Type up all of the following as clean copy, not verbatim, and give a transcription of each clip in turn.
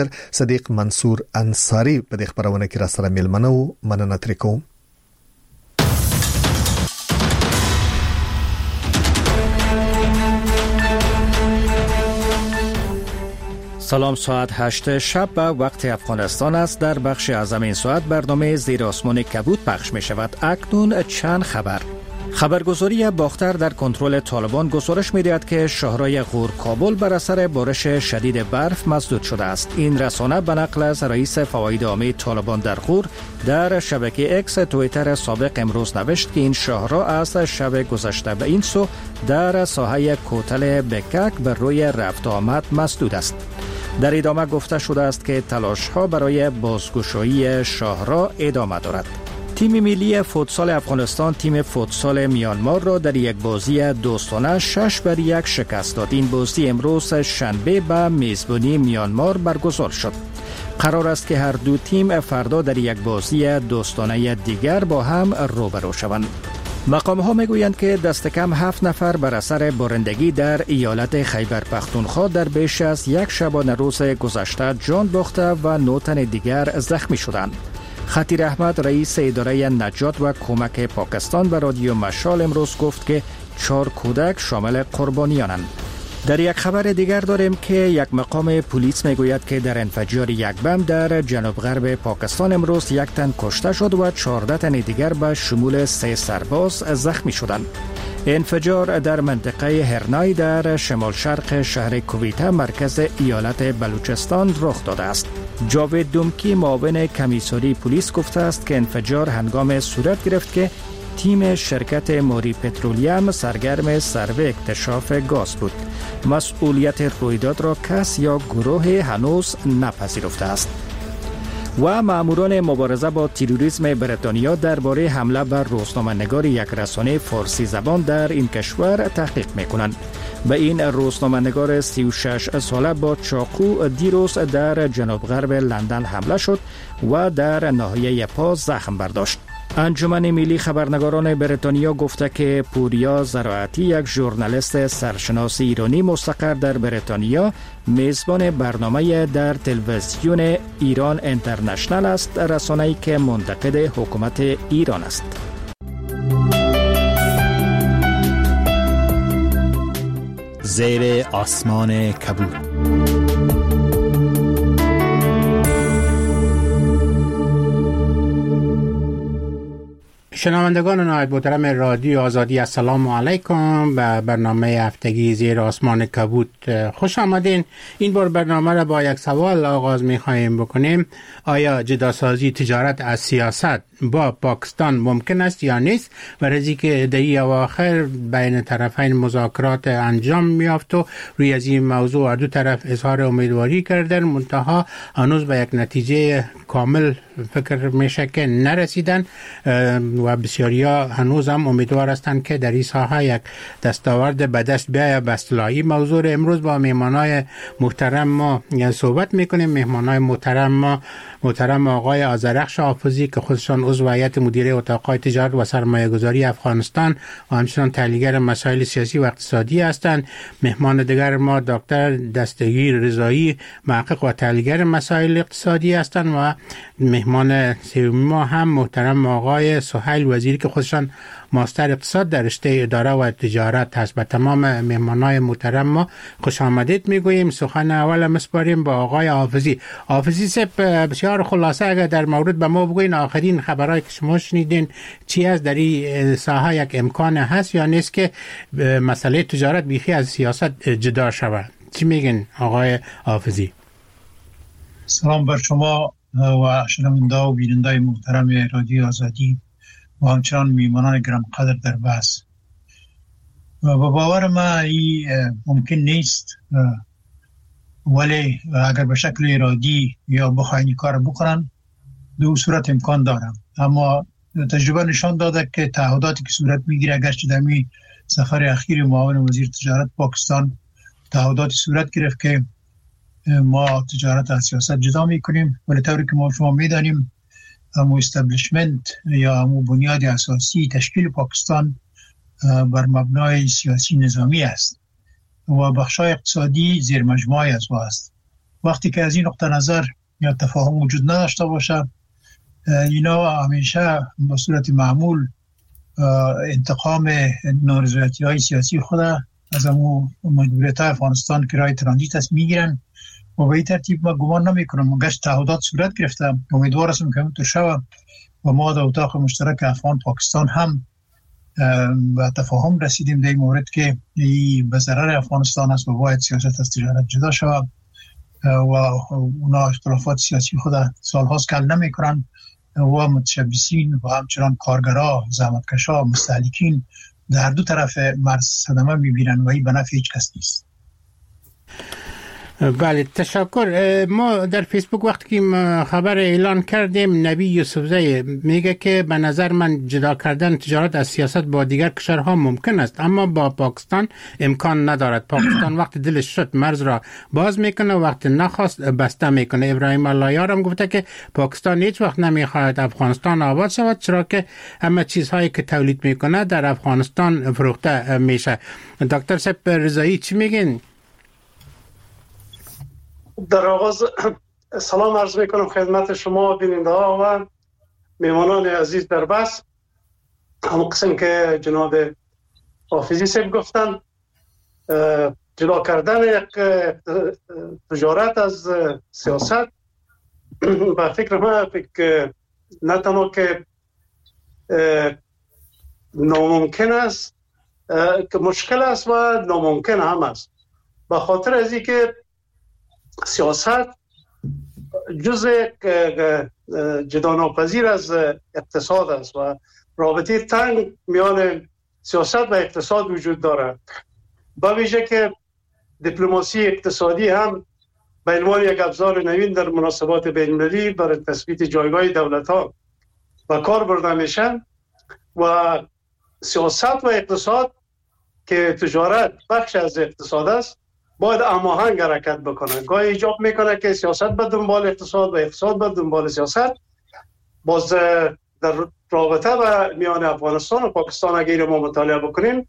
صدیق منصور انصاری په دې خبرونه کې را سره ملمنه و. مننه ترې کوم. سلام، ساعت 8 شب به وقت افغانستان است. در بخش اعظم این ساعت برنامه زیر آسمان کبود پخش می شود. اکنون چند خبر. خبرگزاری باختر در کنترل طالبان گزارش می‌دهد که شهرهای غور کابل بر اثر بارش شدید برف مسدود شده است. این رسانه به نقل از رئیس فواید عامه طالبان در غور در شبکه اکس توییتر سابق امروز نوشت که این شهرها از شب گذشته به این سو در ساحه کوتل بکک بر روی رفت آمد مسدود است. در ادامه گفته شده است که تلاش‌ها برای بازگشایی شهرها ادامه دارد. تیم ملی فوتسال افغانستان تیم فوتسال میانمار را در یک بازی دوستانه 6-1 شکست داد. این بازی امروز شنبه به میزبانی میانمار برگزار شد. قرار است که هر دو تیم فردا در یک بازی دوستانه دیگر با هم روبرو شوند. مقام‌ها میگویند که دست کم 7 نفر بر اثر بارندگی در ایالت خیبر پختونخوا در بیش از یک شبانه روز گذشته جان باخته و 9 تن دیگر زخمی شدند. خطیر احمد رئیس اداره نجات و کمک پاکستان به رادیو مشال امروز گفت که 4 کودک شامل قربانیانند. در یک خبر دیگر داریم که یک مقام پلیس میگوید که در انفجار یک بم در جنوب غرب پاکستان امروز 1 تن کشته شد و 14 تن دیگر به شمول 3 سرباز زخمی شدند. انفجار در منطقه هرنای در شمال شرق شهر کویته مرکز ایالت بلوچستان رخ داده است. جاوید دومکی معاون کمیساری پلیس گفته است که انفجار هنگام صورت گرفت که تیم شرکت موری پترولیم سرگرم سروی اکتشاف گاز بود. مسئولیت رویداد را کس یا گروه هنوز نپذیرفته است. و ماموران مبارزه با تروریسم بریتانیا درباره حمله بر روزنامه‌نگار یک رسانه فارسی زبان در این کشور تحقیق می‌کنند. به این روزنامه‌نگار 36 ساله با چاقو دیروز در جنوب غرب لندن حمله شد و در ناحیه پا زخم برداشت. انجمن ملی خبرنگاران بریتانیا گفته که پوریا زراعتی یک ژورنالیست سرشناس ایرانی مستقر در بریتانیا میزبان برنامه در تلویزیون ایران اینترنشنال است، رسانه‌ای که منتقد حکومت ایران است. زیر آسمان کبود. شنوندگان نهایت محترم رادیو آزادی، السلام علیکم. به برنامه هفتگی زیر آسمان کبود خوش آمدین. این بار برنامه را با یک سوال آغاز می‌خواهیم بکنیم. آیا جداسازی تجارت از سیاست با پاکستان ممکن است یا نیست؟ و رزی که دهی اواخر بین طرفین مذاکرات انجام می‌یافت و روی از این موضوع هر دو طرف اظهار امیدواری کردن، منتها هنوز به یک نتیجه کامل فکر میشه که نرسیدن و بسیاریا هنوز هم امیدوار هستند که در این ساحه یک دستاورد به دست بیاید. به اصطلاحی موضوع امروز با مهمانای محترم ما صحبت میکنیم. مهمانای محترم آقای آذرخش حافظی که خودشان عضو هیئت مدیره اتاق‌های تجارت و سرمایه‌گذاری افغانستان و همچنین تحلیلگر مسائل سیاسی و اقتصادی هستند. مهمان دیگر ما دکتر دستگیر رضایی محقق و تحلیلگر مسائل اقتصادی هستند و مهمان سومی ما هم محترم آقای سهیل وزیری که خودشان ماستر اقتصاد در رشته اداره و تجارت هست. به تمام مهمانای محترم ما خوش آمدید میگوییم. سخن اول مسپاریم با آقای حافظی صاحب. بسیار خلاصه اگر در مورد به ما بگوین آخرین خبرهای که شما شنیدین چی از در این ساحه یک امکان هست یا نیست که مسئله تجارت بیخی از سیاست جدا شود؟ چی میگن آقای حافظی؟ سلام بر شما و شنونده و بیننده محترم رادیو آزادی و همچنان میهمانان گرانقدر در بحث. و باور ما این ممکن نیست، ولی اگر به شکل ارادی یا بخواین کار بکنن دو صورت امکان دارم. اما تجربه نشان داده که تعهداتی که صورت میگیره، اگرچه در می سفر اخیر معاون وزیر تجارت پاکستان تعهداتی صورت گرفت که ما تجارت از سیاست جدا میکنیم، ولی طوری که ما شما میدانیم همو استبلیشمنت یا همو بنیاد اساسی تشکیل پاکستان بر مبنای سیاسی نظامی است و بخشای اقتصادی زیر مجموعه از او است. وقتی که از این نقطه نظر یا تفاهم وجود نداشته باشه، اینا همیشه به صورت معمول انتقام نارضایتی‌های سیاسی خود از مجبوریت افغانستان که راه ترانزیت است میگیرن و به این ترتیب ما گمان نمیکنم گشت تعهدات صورت گرفته. امیدوار هستم که همینطور شود و ما در اتاق مشترک افغان پاکستان هم به تفاهم رسیدیم در این مورد که این به ضرر افغانستان است و باید سیاست از تجارت جدا شود و اونا اختلافات سیاسی خود سالهاست حل نمیکنن و متشبثین و همچنان کارگرها، زحمتکشا، مستهلکین در دو طرف مرز صدمه میبینن و این به نفع هیچ کس نیست. بله تشکر. ما در فیسبوک وقتی که خبر اعلان کردیم نبی یوسفزی میگه که به نظر من جدا کردن تجارت از سیاست با دیگر کشورها ممکن است اما با پاکستان امکان ندارد. پاکستان وقت دلش شد مرز را باز میکنه، وقت نخواست بسته میکنه. ابراهیم اللهیار هم گفته که پاکستان هیچ وقت نمیخواهد افغانستان آباد شود چرا که همه چیزهایی که تولید میکنه در افغانستان فروخته میشه. دکتر صاحب رضایی چی میگین؟ در آغاز سلام عرض میکنم خدمت شما بیننده ها و میمانان عزیز در بس. هم قسم که جناب حافظی صاحب گفتن جدا کردن تجارت از سیاست به فکر من نه تنها که ناممکن است که مشکل است و ناممکن هم است، به خاطر از این که سیاست جزء جدا ناپذیر از اقتصاد است و رابطه تنگ میان سیاست و اقتصاد وجود دارد. با ویژه که دیپلماسی اقتصادی هم به عنوان یک ابزار نوین در مناسبات بین‌المللی برای تثبیت جایگاه دولت‌ها و کار برده میشن و سیاست و اقتصاد که تجارت بخش از اقتصاد است باید هماهنگ حرکت بکنه. گاهی ایجاب میکنه که سیاست به دنبال اقتصاد و اقتصاد به دنبال سیاست. باز در رابطه و میان افغانستان و پاکستان اگر ما مطالعه بکنیم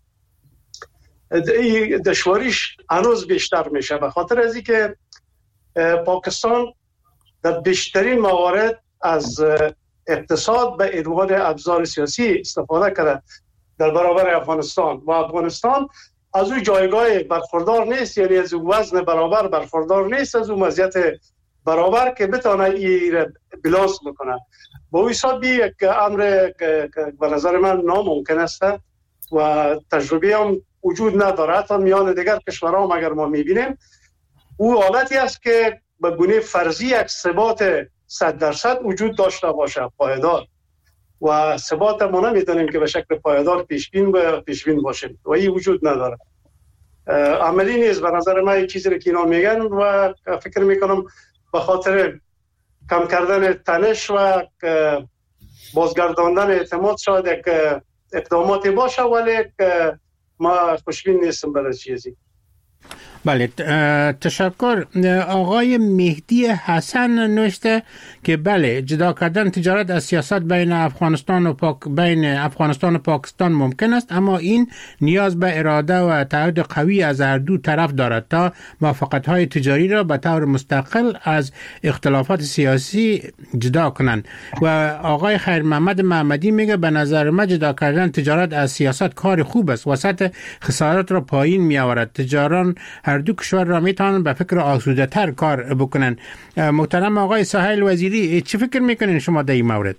دشواریش هنوز بیشتر میشه، به خاطر از اینکه پاکستان در بیشترین موارد از اقتصاد به عنوان ابزار سیاسی استفاده کرده در برابر افغانستان و افغانستان از او جایگاه برخوردار نیست، یعنی از او وزن برابر برخوردار نیست، از او مزیت برابر که بتونه این بلانس بکنه. با این حساب یک امر به نظر من ناممکن است و تجربه هم وجود نداره. حتی میان دیگر کشورها هم اگر ما میبینیم او حالتی است که به گونه فرضی یک ثبات 100% وجود داشته باشه پایدار و ثبات ما نمیدونیم که به شکل پایدار پیشبین باشیم و این وجود نداره. عملی نیست به نظر من این چیزی که اینا میگن و فکر میکنم به خاطر کم کردن تنش و بازگرداندن اعتماد شاید یک اقداماتی باشه، ولی ما خوشبین نیستم برای چیزی. بله تشکر. آقای مهدی حسن نوشته که بله جدا کردن تجارت از سیاست بین افغانستان و پاکستان ممکن است اما این نیاز به اراده و تعهد قوی از هر دو طرف دارد تا موافقت‌های تجاری را به طور مستقل از اختلافات سیاسی جدا کنند. و آقای خیر محمد محمدی میگه به نظر من جدا کردن تجارت از سیاست کار خوب است و سطح خسارات را پایین می آورد. تجاران هر دو کشور را میتونن به فکر آسوده تر کار بکنن. محترم آقای سهیل وزیری چی فکر میکنین شما در این مورد؟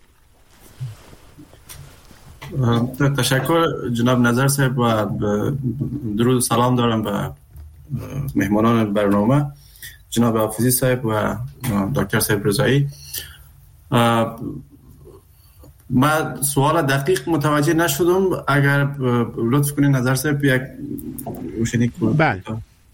تشکر جناب نظر صاحب و درود و سلام دارم به مهمانان برنامه جناب حافظی صاحب و دکتر صاحب رضایی. من سوال دقیق متوجه نشدم، اگر لطف کنین نظر صاحب یک روشنی کنید.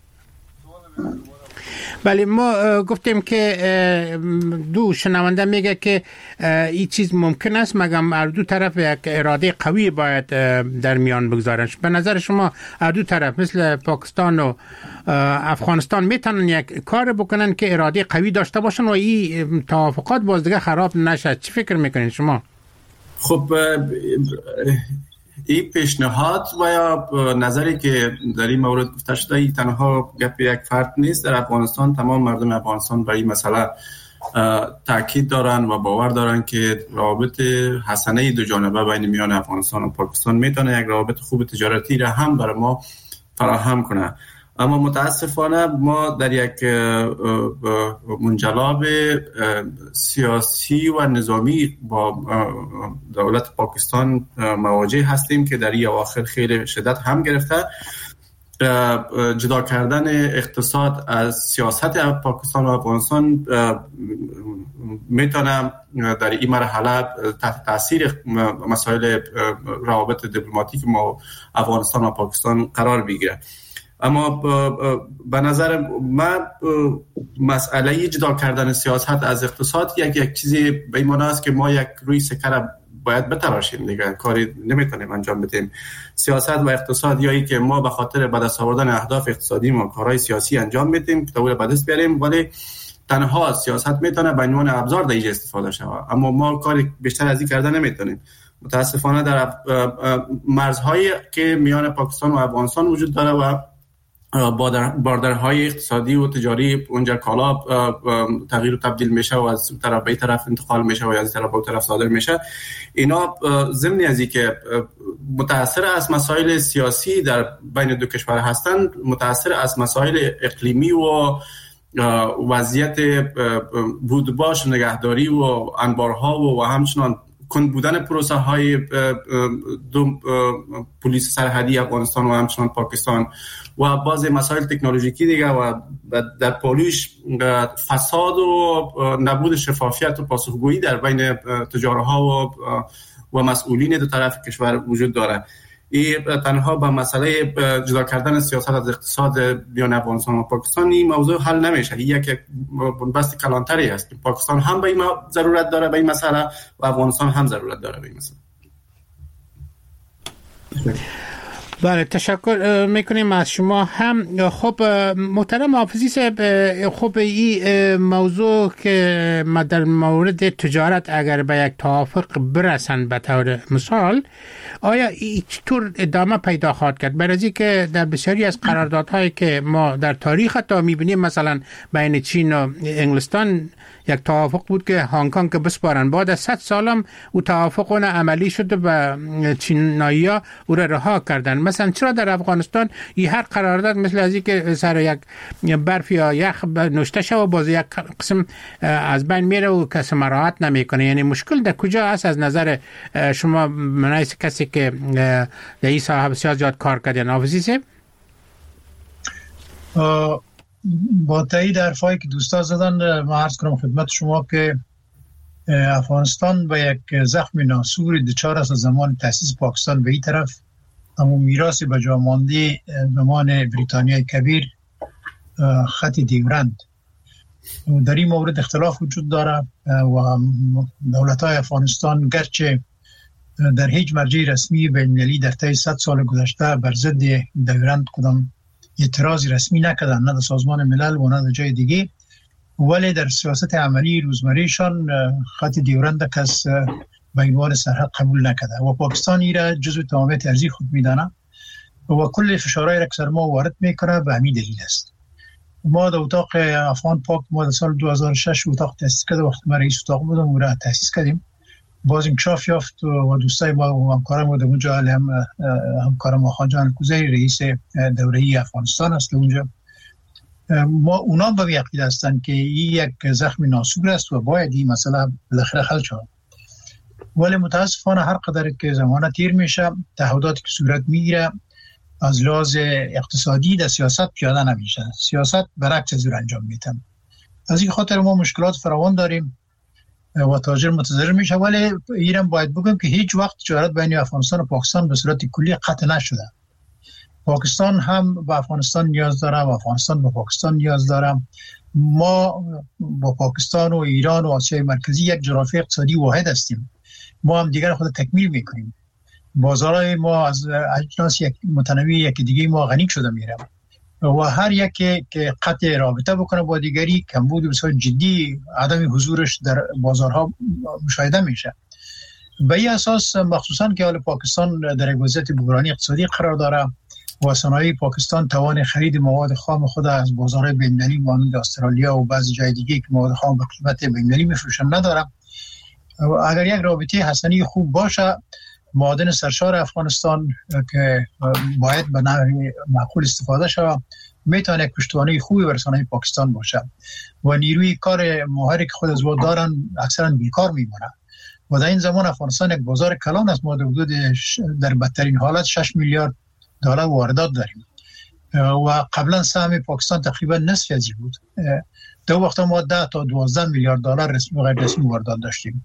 بله ما گفتیم که دو شنونده میگه که این چیز ممکن است مگم هر دو طرف یک اراده قوی باید در میان بگذارن. به نظر شما هر دو طرف مثل پاکستان و افغانستان میتونن یک کار بکنن که اراده قوی داشته باشن و این توافقات باز دیگه خراب نشه؟ چی فکر میکنین شما؟ خب این پیشنهاد و یا نظری که در این مورد گفته شده ای تنها گپ یک فرد نیست. در افغانستان تمام مردم افغانستان برای این مسئله تاکید دارن و باور دارن که روابط حسنه دو جانبه بین میان افغانستان و پاکستان میتونه یک روابط خوب تجارتی را هم برای ما فراهم کنه. اما متاسفانه ما در یک منجلاب سیاسی و نظامی با دولت پاکستان مواجه هستیم که در این اواخر خیلی شدت هم گرفته. جدا کردن اقتصاد از سیاست پاکستان و افغانستان میتونه در این مرحله تحت تاثیر مسائل روابط دیپلماتیک ما افغانستان و پاکستان قرار بگیره. اما به نظر من مسئله جدا کردن سیاست از اقتصاد یک چیزی به این معنی است که ما یک روی سکه باید بتراشیم دیگه، کاری نمیتونیم انجام بدیم. سیاست و اقتصاد یا ای که ما به خاطر به دست آوردن اهداف اقتصادی ما کارهای سیاسی انجام میدیم که به دست بیاریم، ولی تنها سیاست میتونه به عنوان ابزار در اینجا استفاده شود، اما ما کاری بیشتر از این کردن نمیتونیم. متاسفانه در مرزهایی که میان پاکستان و افغانستان وجود داره و باردرهای اقتصادی و تجاری اونجا کالا تغییر و تبدیل میشه و از طرف به طرف انتقال میشه و از طرف به طرف صادر میشه، اینا ضمن از این که متأثر از مسائل سیاسی در بین دو کشور هستند، متأثر از مسائل اقلیمی و وضعیت بودباش نگهداری و انبارها و همچنان کند بودن پروسه های دو پلیس سرحدی افغانستان و همچنان پاکستان و بعض مسائل تکنولوژیکی دیگه و در پالیش فساد و نبود شفافیت و پاسخگویی در بین تجارها و مسئولین دو طرف کشور وجود داره. این تنها با مسئله جدا کردن سیاست از اقتصاد میان افغانستان و پاکستان این موضوع حل نمیشه. این یک بنبست کلانتری است. پاکستان هم به این ضرورت داره به این مسئله و افغانستان هم ضرورت داره به این مسئله. بله، تشکر میکنیم از شما هم. خب محترم حافظی صاحب، خب این موضوع که در مورد تجارت اگر به یک توافق برسند به طور مثال، آیا این چطور ادامه پیدا خواهد کرد؟ برای که در بسیاری از قراردادهایی که ما در تاریخ تا میبینیم، مثلا بین چین و انگلستان یک توافق بود که هنگ کنگ که بسپارن، بعد از 100 سالم او توافق اون عملی شده و چینایی‌ها او را رها کردن. مثلا چرا در افغانستان این هر قرارداد مثل از این که سر یک برف یا یخ نوشته شده و باز یک قسم از بین میره و کسی مراعات نمیکنه؟ یعنی مشکل در کجا است از نظر شما منایس کسی که در این صاحب سیاست کار کردن؟ حافظی صاحب با تایید حرفایی که دوستا زدن، ما عرض کنم خدمت شما که افغانستان به یک زخم ناسور دچار است از زمان تأسیس پاکستان به این طرف، اما میراث به جا مانده زمان بریتانیای کبیر خط دیورند. در این مورد اختلاف وجود داره و دولت‌های افغانستان گرچه در هیچ مرجع رسمی بین‌المللی در طی 100 سال گذشته بر ضد دیورند کدام اعتراض رسمی نکردن، نه در سازمان ملل و نه در جای دیگه، ولی در سیاست عملی روزمرهشان خط دیورند کس به عنوان سرحد قبول نکرده و پاکستان را جزو تمامیت ارضی خود میدانه و کل فشارهای را که سر ما وارد میکنه به همین دلیل است. ما در اتاق افغان پاک ما در سال 2006 اتاق تأسیس کرده، وقتی من رئیس اتاق بودم او را تأسیس کردیم، باز انکشاف یافت و دوستای ما و همکارم در اونجا، همکارم خان جان کوزی رئیس دوره‌ای افغانستان است اونجا، ما اونا به یقین هستند که این یک زخم ناسور است و باید این مسئله بالاخره حل شود. ولی متاسفانه هر قدر که زمان تیر میشه، تعهداتی که صورت میگیره از لحاظ اقتصادی در سیاست پیاده نمیشه، سیاست برعکس از انجام میده. از این خاطر ما مشکلات فراوان داریم و تاجر متضرر میشه. ولی ایران باید بگم که هیچ وقت تجارت بین افغانستان و پاکستان به صورت کلی قطع نشده. پاکستان هم به افغانستان نیاز داره و افغانستان به پاکستان نیاز داره. ما با پاکستان و ایران و آسیای مرکزی یک جغرافی اقتصادی واحد هستیم. ما هم دیگر خود تکمیل میکنیم. بازارهای ما از اجناس یک متنوع یک دیگه ما غنی شده میره و هر یکی که قطع رابطه بکنه با دیگری کمبود بسیار جدی عدم حضورش در بازارها مشاهده میشه. به این اساس مخصوصا که حال پاکستان در وضعیت بحرانی اقتصادی قرار داره و صنایع پاکستان توان خرید مواد خام خود از بازار بین‌المللی مانند استرالیا و بعضی جای دیگه که مواد خام به قیمت بین‌المللی میفروشن نداره. اگر یک رابطه حسنی خوب باشه، معادن سرشار افغانستان که باید به نحو معقول استفاده شود میتونه پشتوانه خوبی بر صنایع پاکستان باشه و نیروی کار ماهری که خود از وقت دارن اکثرا بیکار میمونه و در این زمان افغانستان یک بازار کلان است. ما در بدترین حالت 6 میلیارد دلار واردات داریم و قبلا سهم پاکستان تقریبا نصف از این بود. در وقت ما 10 تا 12 میلیارد دلار رسمی و غیر رسمی واردات داشتیم،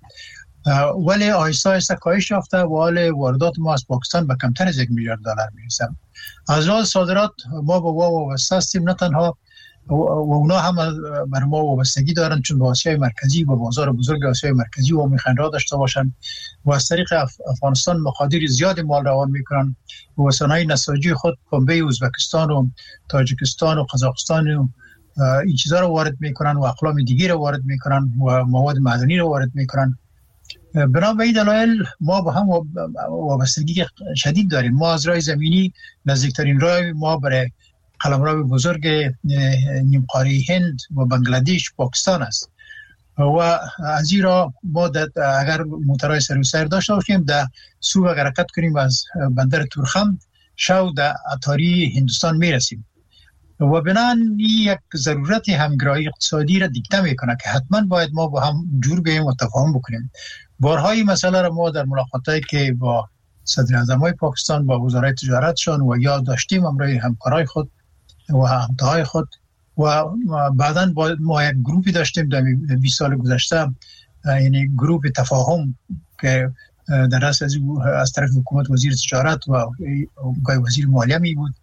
ولی آهسته آهسته کاهش یافته و حال واردات ما از پاکستان به کمتر از 1 میلیارد دلار میرسه. از لحاظ صادرات ما به وابسته هستیم، نه تنها و اونا هم بر ما وابستگی دارن چون به آسیای مرکزی و بازار بزرگ آسیای مرکزی و میخوان راه داشته باشن و از طریق افغانستان مقادیر زیاد مال روان میکنن و صنایع نساجی خود پنبه ازبکستان و تاجیکستان و قزاقستان و این چیزا رو وارد میکنن و اقلام دیگه رو وارد میکنن و مواد معدنی رو وارد میکنن. بنا به این دلایل ما با هم وابستگی شدید داریم. ما از راه زمینی نزدیکترین راه ما برای قلمرو بزرگ نیم قاره هند و بنگلادش پاکستان است و از این راه ما اگر موترهای سر و سیر داشته باشیم در سو حرکت کنیم از بندر تورخم شو در اتاری هندوستان میرسیم و بنان یک ضرورت همگرایی اقتصادی را دیکته میکنه که حتما باید ما با هم جور بیاییم و تفاهم بکنیم. بارهای مسئله را ما در ملاقاتایی که با صدر اعظمای پاکستان با وزرای تجارتشان و یا داشتیم امروی همکارای خود و همتاهای خود و بعداً ما یک گروپی داشتیم در 20 سال گذشته، یعنی گروپ تفاهم که در رأس از طرف حکومت وزیر تجارت و وزیر مالیه می بود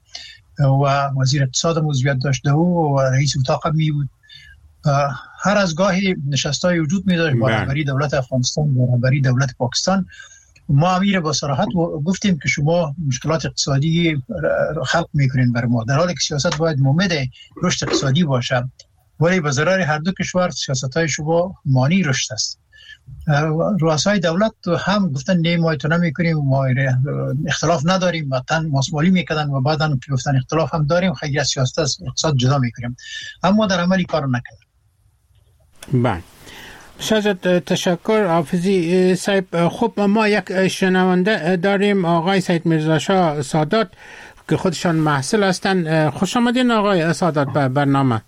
و وزیر اقتصاد عضویت داشته و رئیس اتاق می بود. هر از گاهی نشستای وجود می داشت با رهبری دولت افغانستان و رهبری دولت پاکستان. ما امیر با صراحت گفتیم که شما مشکلات اقتصادی خلق میکنین بر ما، در حالی که سیاست باید مؤمد رشد اقتصادی باشه، ولی به ضرر هر دو کشور سیاست‌های شما مانع رشد است. رؤسای دولت هم گفتن نه ما تو نمیکنیم، ما اختلاف نداریم، وطن ماسمالی میکردن و بعدن گفتن اختلاف هم داریم، خیلی از سیاست از اقتصاد جدا میکنیم، اما در عملی کار نکردن. بله شاید تشکر حافظی صاحب. خب ما یک شنونده داریم، آقای سید میرزا شاه سادات که خودشان محصل هستند. خوش آمدین آقای سادات به برنامه.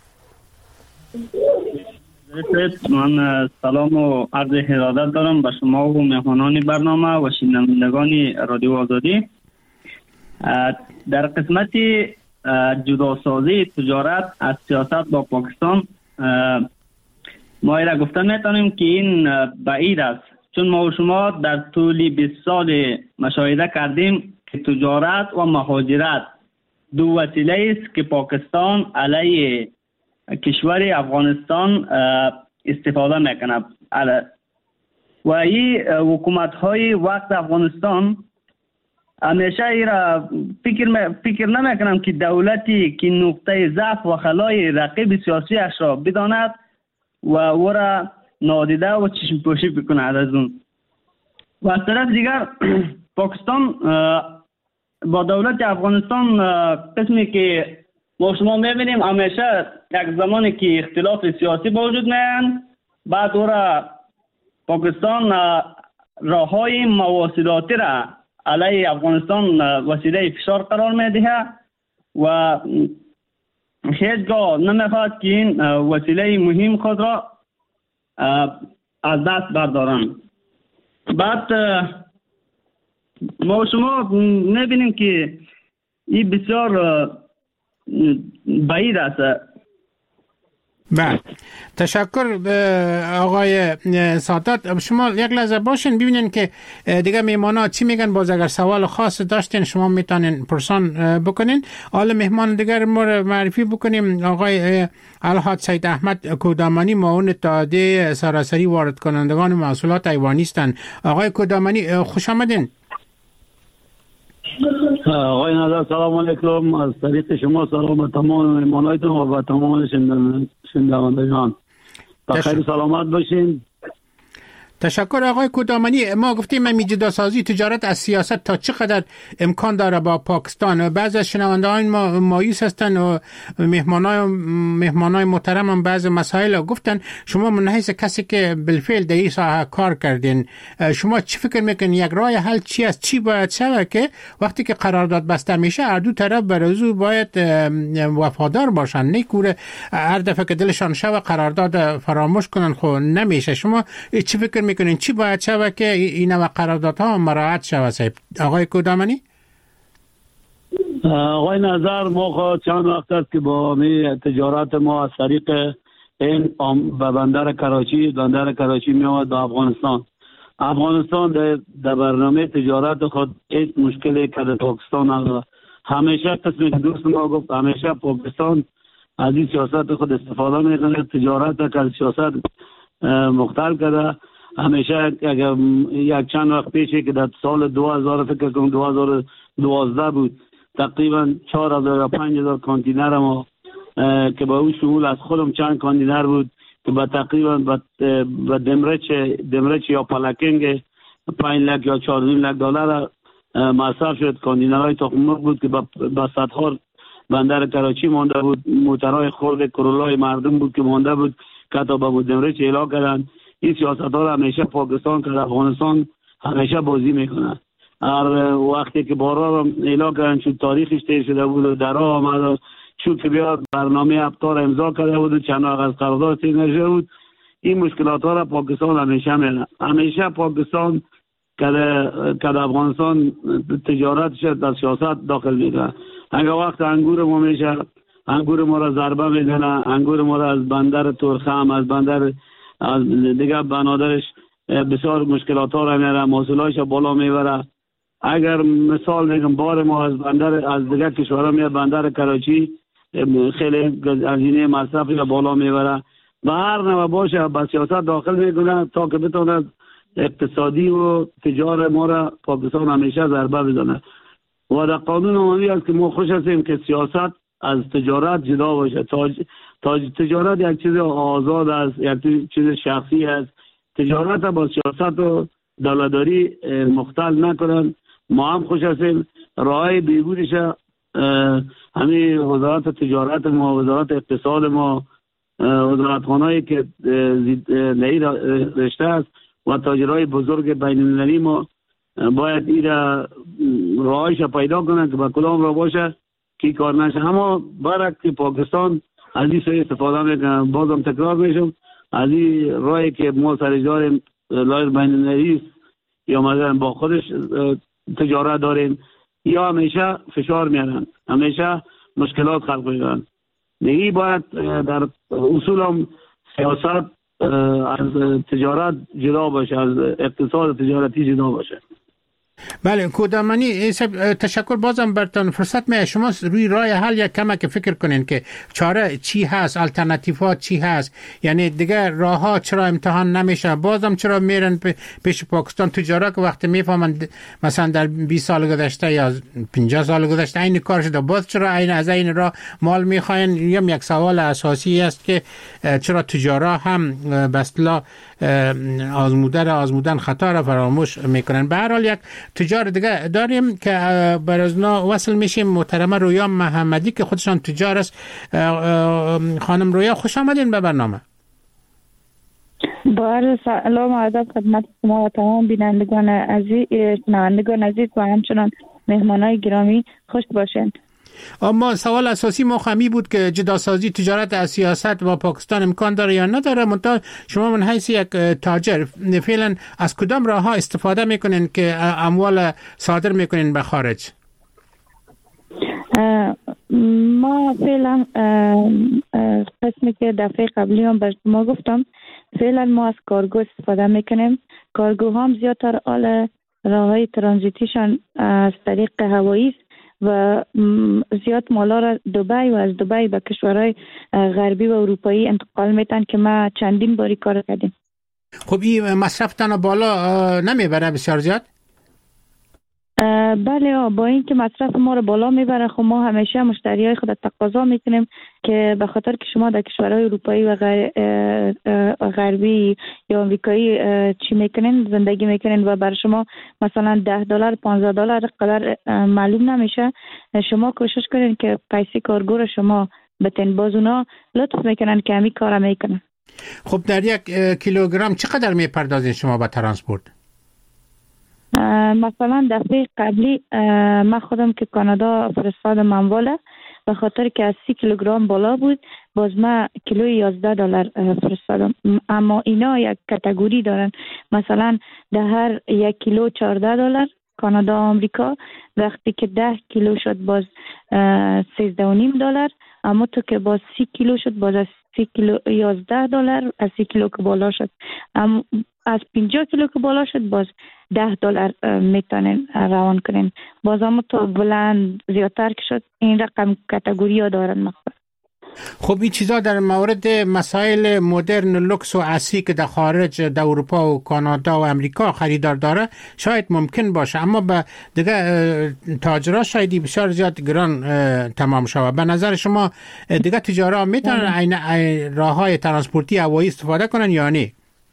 من سلام و عرض ارادت دارم به شما و مهمانان برنامه و شنوندگان رادیو آزادی. در قسمت جداسازی تجارت از سیاست با پاکستان ما ایره گفتن میتونیم که این بعید است، چون ما و شما در طول 20 سال مشاهده کردیم که تجارت و مهاجرت دو وسیله است که پاکستان علیه کشور افغانستان استفاده میکنه و این حکومت های وقت افغانستان همیشه ایره فکر نمیکنم که دولتی که نقطه ضعف و خلای رقیب سیاسی اش را بداند و او را نادیده و چشم پوشی بکند از اون. و از طرف دیگر پاکستان با دولت افغانستان قسمی که ما شما میبینیم همیشه یک زمانی که اختلاف سیاسی با وجود میان، بعد او را پاکستان راه های مواصلاتی را علیه افغانستان وسیله فشار قرار میده و هیچگاه نمیخواد که این وسیله مهم خود را از دست بردارن. بعد ما شما میبینیم که این بسیار بعید است. بله تشکر آقای سادات. شما یک لحظه باشین ببینین که دیگه میمانا چی میگن، باز اگر سوال خاص داشتین شما میتونین پرسان بکنین. حالا مهمان دیگر ما معرفی بکنیم. آقای الحاج سید احمد کودامانی معاون اتحادیه سراسری وارد کنندگان محصولات حیوانی هستند. آقای کودامانی خوش آمدین. آقای نظر سلام علیکم، از طریق شما سلام به تمام مهمانایتون و به تمام شنوندگان. بخیر سلامت باشین. تشکر آقای کدامانی. ما گفتیم جداسازی تجارت از سیاست تا چقدر امکان داره با پاکستان. بعضی از شنوندگان ما مایوس هستن و مهمانای محترم هم بعضی مسائل گفتن. شما من حیث کسی که بالفعل در این ساحه کار کردین، شما چی فکر میکنین یک راه حل چی است؟ چی باید شود که وقتی که قرارداد بسته میشه هر دو طرف برازو باید وفادار باشن، نه کوره هر دفعه که دلشان شود قرارداد فراموش کنن؟ خب نمیشه. شما چی فکر میکنین چی باید شود که این و قراردادها مراعات شود صاحب؟ آقای کدامانی؟ آقای نظر، ما چند وقت است که با تجارت ما از طریق این به بندر کراچی میاد به افغانستان در برنامه تجارت خود هیچ مشکلی که در پاکستان نداره. همیشه قسمی که دوست ما گفت همیشه پاکستان از این سیاست خود استفاده میکنه، تجارت که سیاست مختل کرده. همیشه اگر یک چند وقت پیشه که در سال 2000 فکر کنم 2012 بود، تقریبا 4000 یا 5000 کانتینر ما که با اون شمول از خودم چند کانتینر بود که با تقریبا با دمرچ یا پلاکینگ 5 لک یا 4.5 لک دلار مصرف شد. کانتینرهای تخم‌مرغ بود که با صدها بندر کراچی مانده بود، موترهای خرد کرولای مردم بود که مانده بود که تا با دمرچ اعلام کردن. این سیاست ها را همیشه پاکستان که افغانستان همیشه بازی میکنه. هر وقتی که بارا را اعلام کردن شد تاریخش تیر شده بود و در راه آمد شد که بیاد برنامه ابطار امضا کرده بود و چند وقت از قرارداد تیر نشده بود. این مشکلات ها را پاکستان همیشه میکنه. همیشه پاکستان که افغانستان تجارتش در سیاست داخل میکنه. اگر وقت انگور ما میشه، انگور ما را ضربه میزنه، انگور ما را از بندر ترخم، از بندر از دیگه بنادرش بسیار مشکلات ها را میاره، محصولاتش بالا میبره. اگر مثال میگم بار ما از بندر از دیگه کشورها میاد بندر کراچی، خیلی هزینه مصرفی را بالا میبره و هر نوع باشه با سیاست داخل میکنه تا که بتونه اقتصادی و تجارت ما را پاکستان همیشه ضربه بزنه. و در قانون عمومی است که ما خوش هستیم که سیاست از تجارت جدا باشه. تجارت یک چیز آزاد است، یک چیز شخصی است. تجارت با سیاست و دولتداری مختل نکنن. ما هم خوش هستیم راه بیگودش همین وزارت تجارت ما، وزارت اقتصاد ما، وزارتخانه‌ای که نهی رشته است و تاجرای بزرگ بین المللی ما باید این راهش پیدا کنن که با کدام را باشه کی کار نشه. اما برعکس پاکستان از این سوی استفاده میکنن. بازم تکرار میشم از این راهی که ما سرش داریم لایق بین المللی یا مثلا با خودش تجارت داریم یا همیشه فشار میارن، همیشه مشکلات خلق میکنن. دیگه باید در اصول هم سیاست از تجارت جدا باشه، از اقتصاد تجارتی جدا باشه. بله کدامانی تشکر. بازم براتون فرصت میاد شما روی راه حل یک کمک فکر کنین که چاره چی هست، الटरनेटिवات چی هست، یعنی دیگه راه ها چرا امتحان نمیشه؟ بازم چرا میرن پیش پاکستان تجارت که وقتی میفهمن مثلا در 20 سال گذشته یا 50 سال گذشته این کار شده، باز چرا از این راه مال میخواین؟ یک سوال اساسی است که چرا تجارت هم به اصطلاح آزمودن خطا را فراموش میکنن. به هر حال یک تجار دیگه داریم که برازنا وصل میشیم. محترمه رویا محمدی که خودشان تجار است. خانم رویا خوش آمدین به برنامه. با عرض سلام و ادب خدمت شما و تمام بینندگان عزیز، شنوندگان عزیز و همچنان مهمانای گرامی، خوش باشین. اما سوال اساسی ما خمی بود که جداسازی تجارت از سیاست با پاکستان امکان داره یا نداره. منتها شما من حیث یک تاجر فعلا از کدام راه ها استفاده میکنین که اموال صادر میکنین به خارج؟ ما فعلا قسمی که دفعه قبلی هم به شما گفتم، فعلا ما از کارگو استفاده میکنیم. کارگو هم زیادتر آل راه های ترانزیتیشان از طریق هوایی و زیاد مالا را دبی و از دبی به کشورهای غربی و اروپایی انتقال میتن که ما چندین باری کار کردیم. خب این مصرف تن بالا نمیبره بسیار زیاد؟ بله، با اینکه مصرف ما رو بالا میبره، خب ما همیشه مشتریای خود تقاضا میکنیم که به خاطر که شما در کشورهای اروپایی و غربی یا آمریکایی چی میکنین، زندگی میکنین و بر شما مثلا $10 $15 قدر معلوم نمیشه، شما کوشش کنین که پیسه کارگو رو شما بتین. باز اونا لطف میکنن که همین کار میکنن. خب در یک کیلوگرم چقدر میپردازین شما به ترانسپورت؟ مثلا دفعه قبلی من خودم که کانادا فرستادم امواله، به خاطر که از 30 کیلوگرم بالا بود، باز من کیلوی $11 فرستادم. اما اینا یک کاتگوری دارن، مثلا در هر 1 کیلو $14 کانادا و آمریکا، وقتی که 10 کیلو شد باز $13.5، اما تو که باز 30 کیلو شد باز از 30 کیلو $11، از 30 کیلو که بالا شد، اما از 50 کیلو که بالا شد باز $10 میتونین روان کنین. باز اما تو بلند زیادتر که شد این رقم کاتگوری ها دارن مختلف. خب این چیزا در مورد مسائل مدرن لوکس و عصری که در خارج در اروپا و کانادا و امریکا خریدار داره شاید ممکن باشه، اما به دیگه تاجرها شایدی بسیار زیاد گران تمام شود. به نظر شما دیگه تجارا میتونن این راههای ترانسپورتی هوایی استفاده کنن یا نه؟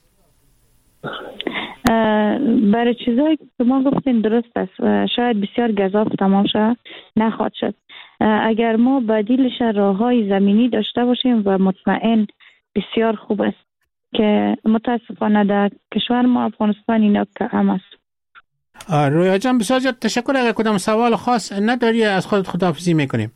برای چیزایی که ما گفتین درست است، شاید بسیار گزاف تمام شد، نخواهد شد. اگر ما بدیلش راههای زمینی داشته باشیم و مطمئن بسیار خوب است که متاسفانه در کشور ما افغانستان اینا کم است. رویا جان بسیار زیاد تشکر. اگر کدام سوال خاص نداری از خودت خداحافظی میکنیم.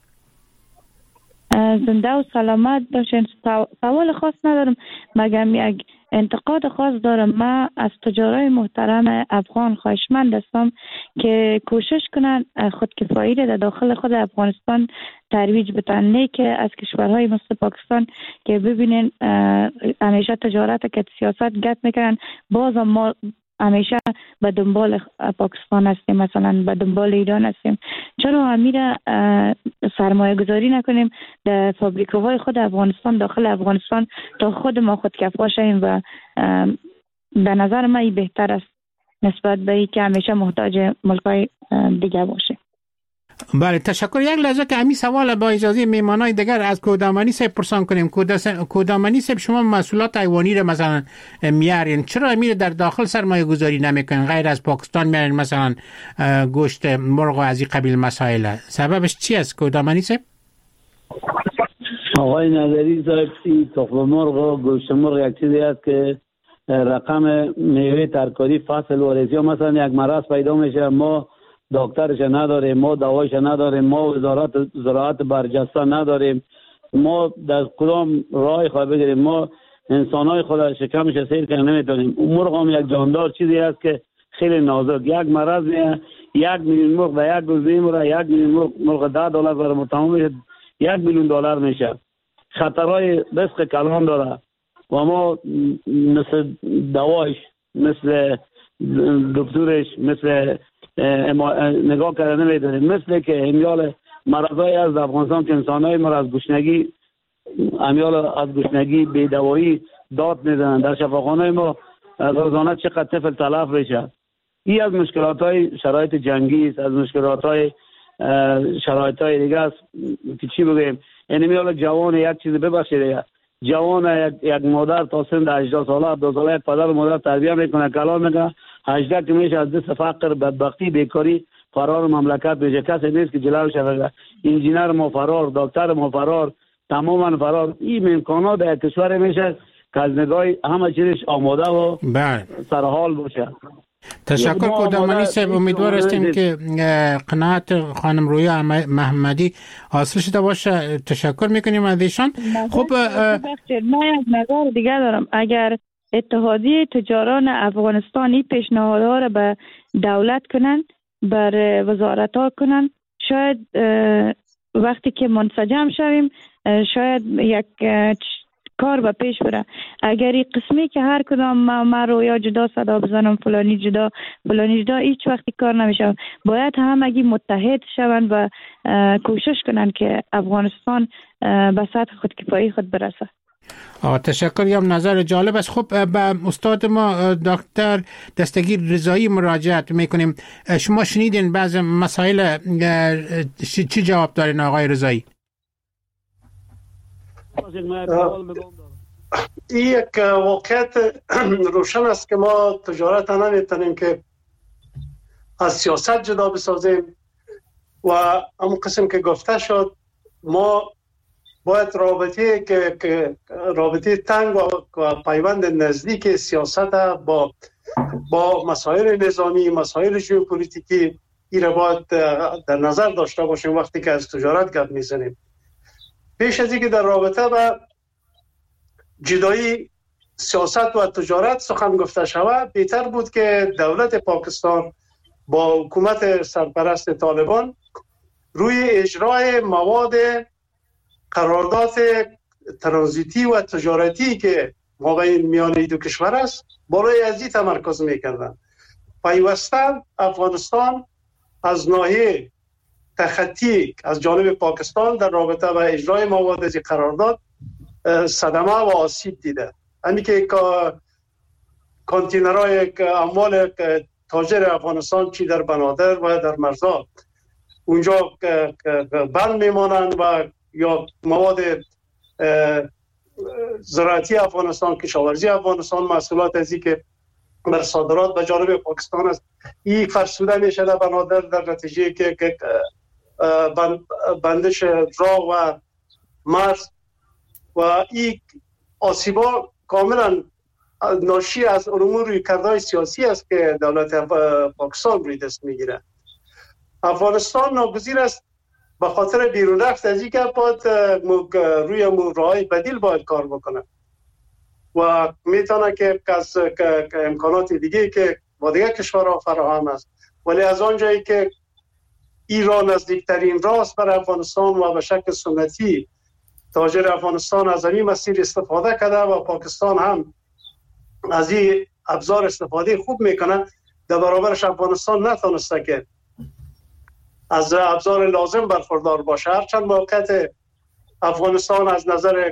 زنده و سلامت باشین. سوال خاص ندارم، مگر یک انتقاد خاص دارم. من از تجارای محترم افغان خواهشمند هستم که کوشش کنن خودکفایی را در داخل خود افغانستان ترویج بدن، نه که از کشورهای مثل پاکستان که ببینین همیشه تجارت که سیاست گپ میکنن، باز ما همیشه به دنبال پاکستان هستیم، مثلا به دنبال ایران هستیم. چرا امیر سرمایه گذاری نکنیم در فابریکاهای خود افغانستان، داخل افغانستان، تا خود ما خودکفا شویم و به نظر من این بهتر است نسبت به اینکه همیشه محتاج ملکای دیگه باشه. بله تشکر. یک لحظه که همین سوال با اجازه میمانای دیگر از کودامانی صاحب پرسان کنیم. کودامانی صاحب شما محصولات حیوانی را مثلا میارین، چرا امیر در داخل سرمایه گذاری نمیکنین؟ غیر از پاکستان میارین مثلا گوشت مرغ و از این قبیل مسائل، سببش چی است کودامانی صاحب؟ آقای نظری صاحب تخم مرغ و گوشت مرغ یک چیزی است که رقم میوه ترکاری فصل و ریزی مثلا یک مرض پیدا میشه، ما دکترش نداریم، ما دوایش نداریم، ما وزارت زراعت برجسته نداریم، ما در کدام راه خواهد بگیریم؟ ما انسانای خود شکمش سیر کنیم نمیتونیم. مرغ هم یک جاندار چیزی است که خیلی نازک، یک مرض میه 1 میلیون مرغ در یک روز میموره، 1 میلیون مرغ $10 برای متهم میشه، $1 میلیون میشه. خطرهای رزق کلان داره و ما مثل دوایش، مثل دکترش، مثل نگاه کردن نمیدونیم. مثل که امیال مرضای از افغانستان که انسانای ما از گشنگی، امیال از گشنگی بی‌دوایی داد میزنن در شفاخانه ما، روزانه چقدر طفل تلف میشه. این از مشکلات شرایط جنگی است، از مشکلات شرایط دیگه است که چی بگیم. امیال جوان یک چیز ببخشید، جوان یک مادر تا سن 18 ساله 12 ساله یک پدر و مادر تربیت میکنه، کلان میکنه، 18 که میشه از دست فقر، بدبختی، بیکاری فرار مملکت میشه. کسی نیست که جلوش بگیره. انجینر ما فرار، دکتر ما فرار، تماما فرار. این امکانات در کشور میشه که از نگاه همه چیزش آماده و سرحال باشه. تشکر کودامانی صاحب. امیدوار هستیم که قناعت خانم رویا محمدی حاصل شده باشه. تشکر میکنیم از ایشان. خب من یک نظر دیگه دارم. اگر اتحادیه تجاران افغانستانی پیشنهادها را به دولت کنن، بر وزارت ها کنن، شاید وقتی که منسجم شویم شاید یک کار به پیش بره. اگر این قسمی که هر کدام ما رویا جدا صدا بزنم، فلانی جدا فلانی جدا، هیچ وقتی کار نمیشه. باید همگی متحد شوند و کوشش کنن که افغانستان به سطح خودکفایی خود برسه. تشکریم، نظر جالب است. خب به استاد ما دکتر دستگیر رضایی مراجعت میکنیم. شما شنیدین بعض مسائل، چی جواب دارین آقای رضایی؟ یک واقعیت روشن است که ما تجارت نمیتونیم که از سیاست جدا بسازیم و همون قسم که گفته شد ما باید رابطه تنگ و پیوند نزدیک سیاست با مسائل نظامی، مسائل ژئوپلیتیکی را باید در نظر داشته باشیم وقتی که از تجارت گپ میزنیم. پیش از اینکه در رابطه با جدایی سیاست و تجارت سخن گفته شود، بهتر بود که دولت پاکستان با حکومت سرپرست طالبان روی اجرای مواد قرارداد ترانزیتی و تجارتی که مابین میان این دو کشور است بالای ازی تمرکز میکردن. پیوسته افغانستان از ناحیه تخطی از جانب پاکستان در رابطه با اجرای مواد از قرارداد صدمه و آسیب دیده. همین که کانتینرهای اموال تاجر افغانستان چی در بنادر و در مرزا اونجا بند میمانند و یا مواد زراعتی افغانستان، کشاورزی افغانستان، محصولات ازی که بر صادرات به جانب پاکستان است، این فرسوده میشه در بنادر در نتیجه که بندش راه و مرز و این آسیبا کاملا ناشی از امور رویکردهای سیاسی است که دولت پاکستان روی دست میگیره. افغانستان ناگزیر است به خاطر بیرون رفت از این که باید روی راههای بدیل باید کار بکنه و میتونه که از امکانات دیگه که با دیگه کشورها فراهم است، ولی از آنجایی که ایران نزدیکترین راست بر افغانستان و به شکل سنتی تاجر افغانستان از این مسیر استفاده کرده و پاکستان هم از این ابزار استفاده خوب میکنه، در برابرش افغانستان نتونسته که از ابزار لازم برخوردار باشه. هرچند موقعیت افغانستان از نظر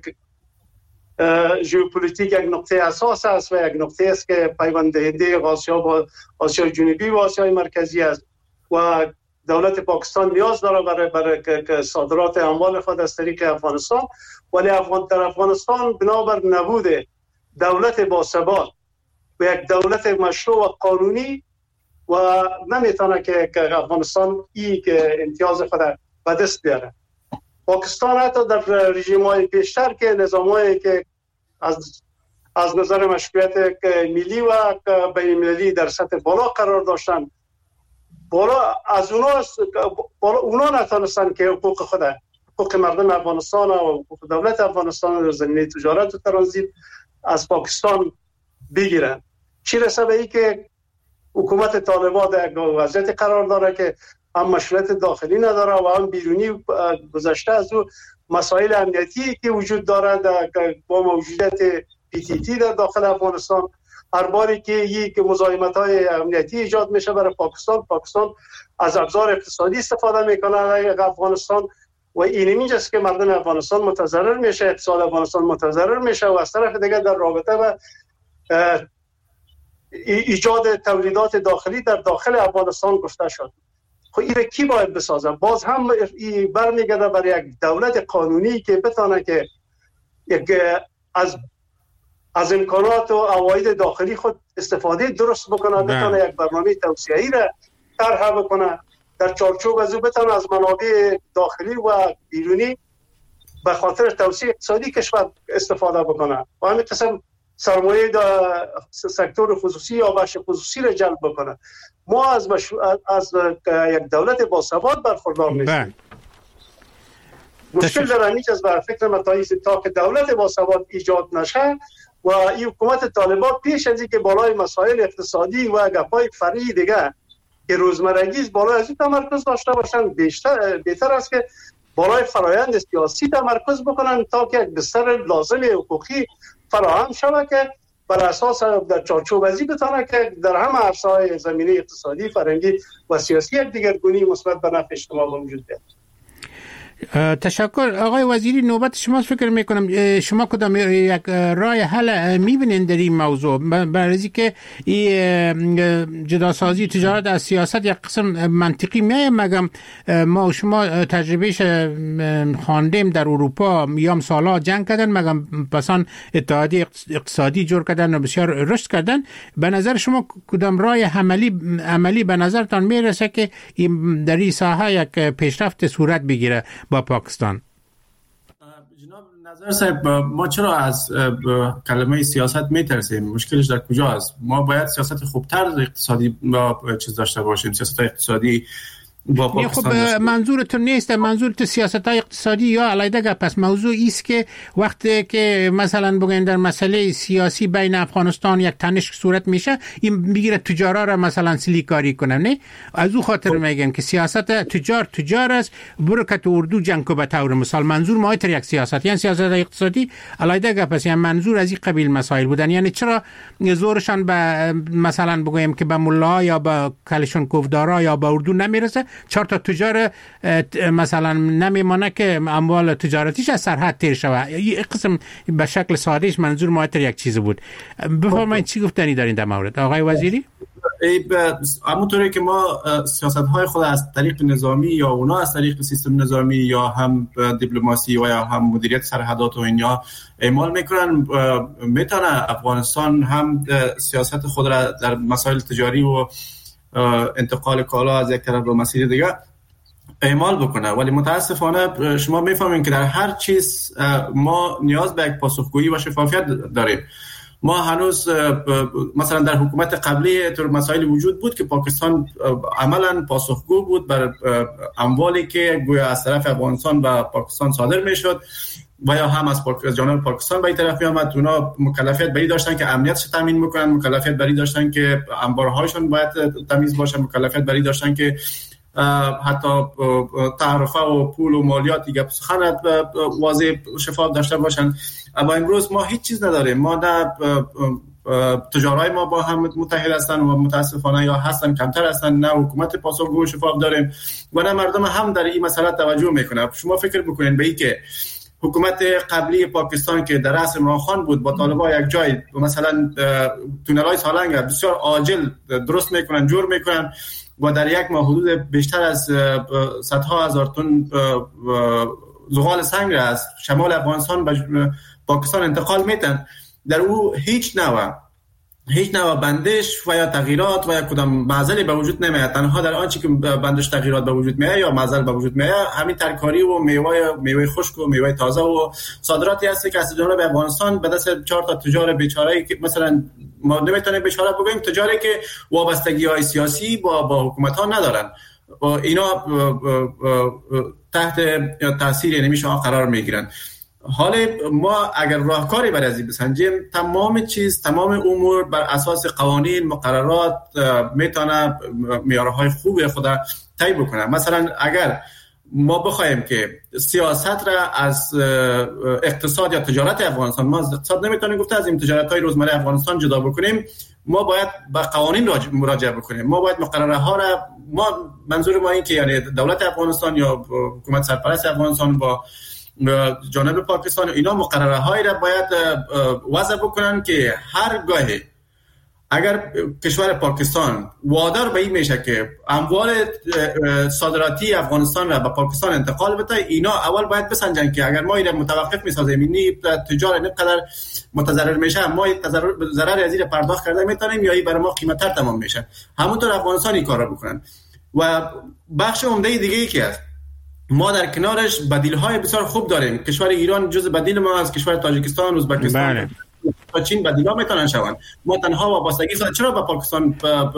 ژئوپلیتیک یک نقطه اساس است و یک نقطه است که پیوند دهنده آسیا با آسیای جنوبی و آسیای مرکزی است و دولت پاکستان نیاز داره برای صادرات اموال خود از طریق افغانستان، ولی در افغانستان بنابر نبود دولت باثبات و یک دولت مشروع و قانونی و نمیتونه که افغانستان این امتیاز خود به دست بیاره. پاکستان حتی در رژیم‌های پیشتر که نظام‌هایی که از نظر مشروعیت ملی و بین‌المللی در سطح بالا قرار داشتن، بالا از اونا نتونستن که حقوق مردم افغانستان و حقوق دولت افغانستان در زمینه تجارت و ترانزیت از پاکستان بگیرن. چی رسه به این که حکومت طالبان در وضعیت قرار داره که هم مشروعیت داخلی نداره و هم بیرونی گذشته از او مسائل امنیتی که وجود داره با موجودیت PTT در داخل افغانستان. هر باری که یک مزاحمت‌های امنیتی ایجاد میشه برای پاکستان از ابزار اقتصادی استفاده میکنه در افغانستان و اینجاست که مردم افغانستان متضرر میشه، اقتصاد افغانستان متضرر میشه و از طرف دیگه در رابطه با ایجاد تولیدات داخلی در داخل افغانستان گفته شد. خب این کی باید بسازه؟ باز هم برمیگرده برای یک دولت قانونی که بتونه که از امکانات و عواید داخلی خود استفاده درست بکنه، بتونه یک برنامه توسعه‌ای را طرح بکنه، در چارچوب از او بتونه از منابع داخلی و بیرونی به خاطر توسعه اقتصادی کشور استفاده بکنه و همین قسم سرمایه در سکتور خصوصی یا بخش خصوصی را جلب بکنه. ما از یک دولت باثبات برخوردار نیستیم. مشکل در اینجا است بر فکر متاییس تا که دولت باثبات ایجاد نشه و این حکومت طالبان پیش از اینکه بالای مسائل اقتصادی و گپای فرعی دیگه که روزمرگی است بالای از این تمرکز داشته باشن، بهتر است که بالای فرایند سیاسی تمرکز بکنن تا که یک بستر لازم حقوقی فراهم شود که بر اساس در چارچوب ازی بتونه که در همه عرصه‌های زمینه اقتصادی، فرهنگی و سیاسی یک دیگرگونی مثبت به نفع اجتماع وجود بیاد. تشکر آقای وزیری. نوبت شما فکر میکنم شما کدام یک راه حل میبینید در این موضوع؟ برای که این جداسازی تجارت از سیاست یک قسم منطقی میه، مگم ما و شما تجربهش خواندیم در اروپا میام سالا جنگ کردن، مگم پسان اتحادیه اقتصادی جور کردن و بسیار رشد کردن. به نظر شما کدام راه عملی به نظرتان میرسه که در این ساحه یک پیشرفت صورت بگیره با پاکستان؟ جناب نظر صاحب، ما چرا از کلمه سیاست میترسیم؟ مشکلش در کجا است؟ ما باید سیاست خوبتر اقتصادی چیز داشته باشیم، سیاست اقتصادی با پاکستان. خب منظورتون نیست، منظورت سیاست های اقتصادی یا علیده گپ است. موضوع ایست که وقتی که مثلا بگین در مسئله سیاسی بین افغانستان یک تنش صورت میشه، این بگیره تجارا را مثلا سلیکاری کنه. نه از او خاطر میگم که سیاست تجار است، برو که تو اردو جنگ کو به طور مثال. منظور ما تر یک سیاست، یعنی سیاست اقتصادی علیده گپ است، یعنی منظور از این قبیل مسائل بودن. یعنی چرا زورشان به مثلا بگیم که به مولا یا به کلشون کوفدارا یا به اردو نمیرسه؟ 4 تا تجار مثلا نمیمانه که اموال تجارتیش از سرحد تیر شوه. این قسم به شکل سادهش منظور ما یک چیز بود. بفرمایید چی گفتنی دارین در مورد آقای وزیری؟ همونطوری که ما سیاست‌های خود از طریق نظامی یا اونا از طریق سیستم نظامی یا هم دیپلماسی و یا هم مدیریت سرحدات و اینا اعمال میکنن، میتونه افغانستان هم سیاست خود را در مسائل تجاری و انتقال کالا از یک طرف به مسیر دیگه اعمال بکنه. ولی متاسفانه شما میفهمین که در هر چیز ما نیاز به یک پاسخگویی و شفافیت داریم. ما هنوز مثلا در حکومت قبلی طور مسائل وجود بود که پاکستان عملا پاسخگو بود بر اموالی که گویا از طرف افغانستان به پاکستان صادر میشد و یا هم از جانب پاکستان به این طرف میامد. اونا مکلفیت بری داشتن که امنیتش تامین میکنن، مکلفیت بری داشتن که انبارهاشون باید تمیز باشه، مکلفیت بری داشتن که حتی تعرفه و پول و مالیات گپ سخن واضح شفاف داشته باشن. اما امروز ما هیچ چیز نداریم. ما نه تجارای ما با هم متحد هستن و متاسفانه یا هستن کمتر هستن، نه حکومت پاسخگو شفاف داریم و نه مردم هم در این مسئله توجه میکنه. شما فکر بکنین به این که حکومت قبلی پاکستان که در رأس عمران خان بود با طالبان یک جای مثلا تونل‌های سالنگ بسیار عاجل درست میکنن، جور میکنن و در یک ماه حدود بیشتر از صدها هزار تن زغال سنگ را از شمال افغانستان به پاکستان انتقال میتن. در او هیچ نوع بندش و یا تغییرات و یا کدام معضلی به وجود نمیاد. تنها در آنچه که بندش تغییرات به وجود میاد یا معضل به وجود میاد همین ترکاری و میوه خشک و میوه تازه و صادراتی هست که از جانب افغانستان به دست 4 تا تجار بیچاره که مثلا ما نمیتونیم بیچاره بگیم، تجاری که وابستگی‌های سیاسی با حکومت‌ها ندارن و اینا تحت تاثیر نمیشه قرار میگیرن. حالا ما اگر راهکاری برای ازی بسنجیم، تمام امور بر اساس قوانین مقررات میتونه معیارهای خوب خود طی بکنه. مثلا اگر ما بخوایم که سیاست را از اقتصاد یا تجارت افغانستان، ما از اقتصاد نمیتونیم گفته از این تجارت‌های روزمره افغانستان جدا بکنیم، ما باید به قوانین مراجعه بکنیم. ما باید مقرره ها را، منظور ما این که یعنی دولت افغانستان یا حکومت سرپرست افغانستان با جانب پاکستان اینا مقرره هایی را باید وضع بکنن که هر گاهی اگر کشور پاکستان وادار به این میشه که اموال صادراتی افغانستان را به پاکستان انتقال بده، اینا اول باید بسنجن که اگر ما اینو متوقف میسازیم، اینی تجار اینقدر متضرر میشه، ما ضرر از این پرداخت کرده میتونیم یا این برای ما قیمت‌تر تمام میشه. همونطور افغانستان این کارا بکنن. و بخش عمده دیگه ای که است، ما در کنارش بدیل‌های بسیار خوب داریم. کشور ایران جزء بدیل ما است، کشور تاجیکستان، ازبکستان و چین بدیلا میتونن شوند. ما تنها وابستگی چرا به پاکستان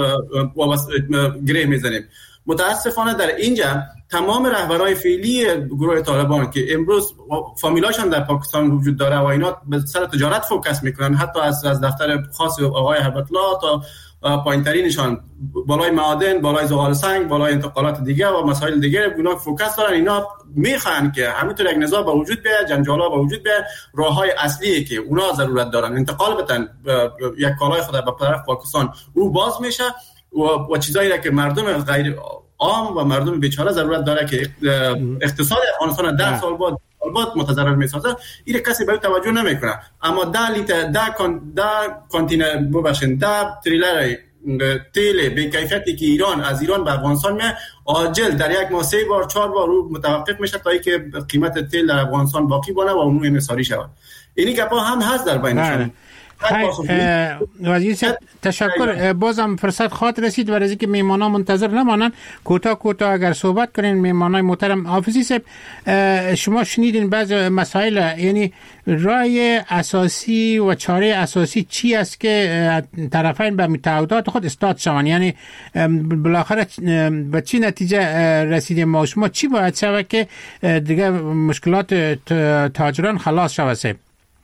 گره میزنیم؟ متاسفانه در اینجا تمام رهبرای فعلی گروه طالبان که امروز فامیلاشون در پاکستان وجود داره و اینا به سر تجارت فوکس میکنن، حتی از دفتر خاص آقای هیبت‌الله تا پایین‌ترینشان، بالای معادن، بالای زغال سنگ، بالای انتقالات دیگه و مسائل دیگه اونا فوکس دارن. اینا میخوان که همینطور یک نزاع به وجود بیاد، جنجالا به وجود بیاد، راههای اصلی که اونا ضرورت دارن انتقال بدن یک کالای خود به طرف پاکستان او باز میشه و چیزایی را که مردم غیر عام و مردم بیچاره ضرورت داره که اقتصاد افغانستان 10 سال بعد متضرر میسازه، این کسی به توجه نمیکنه. اما 10 لیتر 10 کانتینر ببخشید 10 تریلر تیل به کیفیتی که از ایران به افغانستان میاد، عاجل در یک ماه 3 بار 4 بار رو متوقف میشه تا اینکه قیمت تیل در افغانستان باقی بمونه و اون انحصاری شود. اینی گپا هم هست در بینشون. وزیر صاحب تشکر. بازم فرصت خاط رسید برای اینکه میهمانان منتظر نمانند، کوتاه اگر صحبت کنین میهمانای محترم. حافظی صاحب شما شنیدین بعض مسائل، یعنی رای اساسی و چاره اساسی چی است که طرفین به تعهدات خود استاد شوند؟ یعنی بالاخره به چی نتیجه رسیدیم ما شما؟ چی باید شود که دیگه مشکلات تاجران خلاص شود؟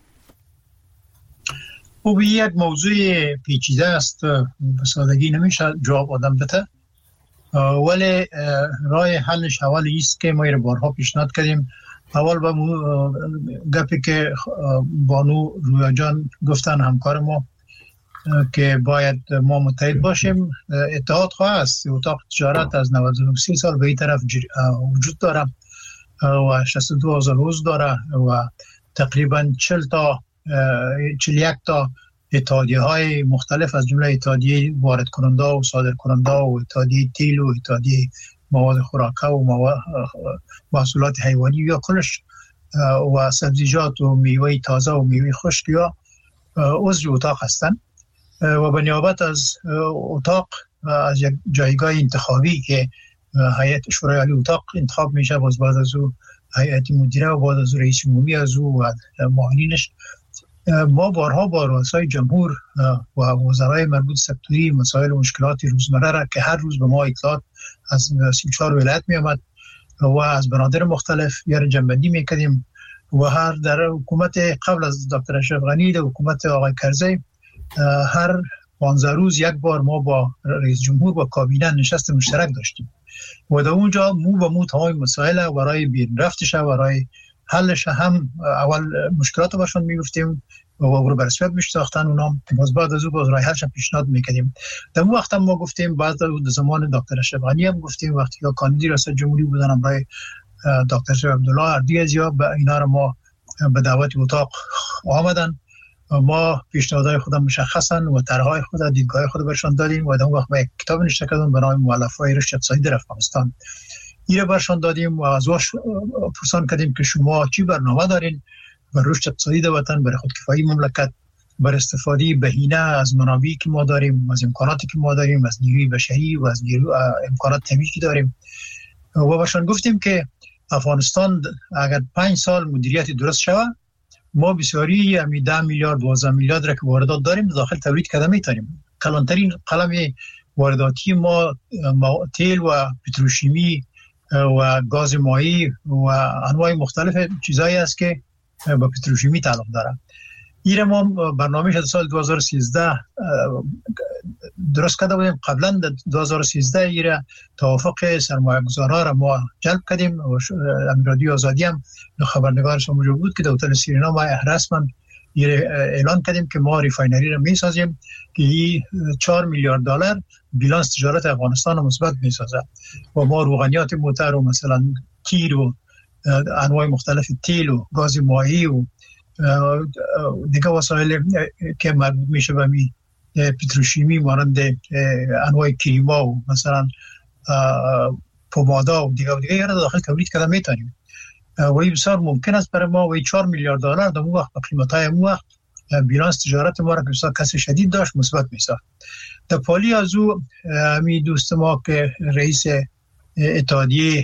خب یک موضوع پیچیده است، به سادگی نمیشه جواب آدم بده، ولی راه حلش اول است که ما را بارها پیشنهاد کردیم. اول به گپی که بانو رویا جان گفتن همکار ما که باید ما متحد باشیم. اتحاد خواه است. اتاق تجارت از 93 سال به این طرف وجود داره و 62,000 عضو داره و تقریبا 41 تا اتحادیه های مختلف از جمله اتحادیه وارد کننده و صادر کننده و اتحادیه تیل و اتحادیه مواد خوراکه و محصولات حیوانی یا کلش و سبزیجات و میوه تازه و میوه خشک یا عضو اتاق هستند و به نیابت از اتاق از یک جایگاه انتخابی که هیئت شورای عالی اتاق انتخاب میشه، باز بعد از او هیئت مدیره و بعد از او رئیس عمومی از او و معاونینش، ما بارها با رؤسای جمهور و وزرای مربوط سکتوری مسائل و مشکلات روزمره را که هر روز به ما اطلاعات از 34 ولایت می آمد و از بنادر مختلف یار جنبندی میکردیم و هر در حکومت قبل از دکتر اشرف غنی در حکومت آقای کرزی هر 15 روز یک بار ما با رئیس جمهور و کابینه نشست مشترک داشتیم و در اونجا مو به مو تمام مسائل برای بین رفتش و برای حلش هم اول مشکلات رو برشون میگفتیم و رو برسویت میشتاختن اونا، باز بعد از او باز رای حلش پیشنهاد میکردیم. در اون وقت هم ما گفتیم، بعد از زمان دکتر اشرف غنی هم گفتیم، وقتی که کاندید ریاست جمهوری بودن هم برای دکتر شریف عبدالله اردیزیا به اینا رو ما به دعوت اتاق آمدن، ما پیشنهادهای خودم مشخصن و طرحهای خود دیدگاه خود برشون دادیم و در اون وقت ما یک کتاب نوشته کردیم به نام مؤلفه‌های رشد اقتصادی در افغانستان. ایره برشان دادیم و از واش پرسان کردیم که شما چی برنامه دارین برای رشد اقتصادی در وطن، برای خودکفایی مملکت، برای استفاده بهینه از منابعی که ما داریم، از امکاناتی که ما داریم، از نیروی بشری و از امکانات طبیعی که داریم و برشان گفتیم که افغانستان اگر 5 سال مدیریت درست شود، ما بسیاری همی 10 میلیارد 12 میلیارد را که واردات داریم داخل تولید کرده میتونیم. کلانترین قلم وارداتی ما تیل و پتروشیمی و گاز مایی و انواع مختلف چیزایی است که با پتروشیمی تعلق داره. ایره ما برنامه شد سال 2013 درست کرده بودیم. قبلا در 2013 ایره توافق سرمایه گذارها را ما جلب کردیم و امیررادیو آزادی هم خبرنگارش موجود بود که در هتل سیرینا ما رسما اعلان کردیم که ما ریفاینری را میسازیم که 4 میلیارد دلار بیلانس تجارت افغانستان را مثبت میسازه و ما روغنیات موتر و مثلا تیر و انواع مختلف تیل و گاز مایی و دیگه وسایل که مربوط میشه به پتروشیمی مانند انواع کریما و مثلا پومادا و دیگه یاره داخل تولید کرده میتونیم و این بسیار ممکن است برای ما و 4 میلیارد دلار در اون وقت با قیمت‌های اون وقت بیلانس تجارت ما را که بسیار کسر شدید داشت مثبت میساخت. در پالی از او همی دوست ما که رئیس اتحادیه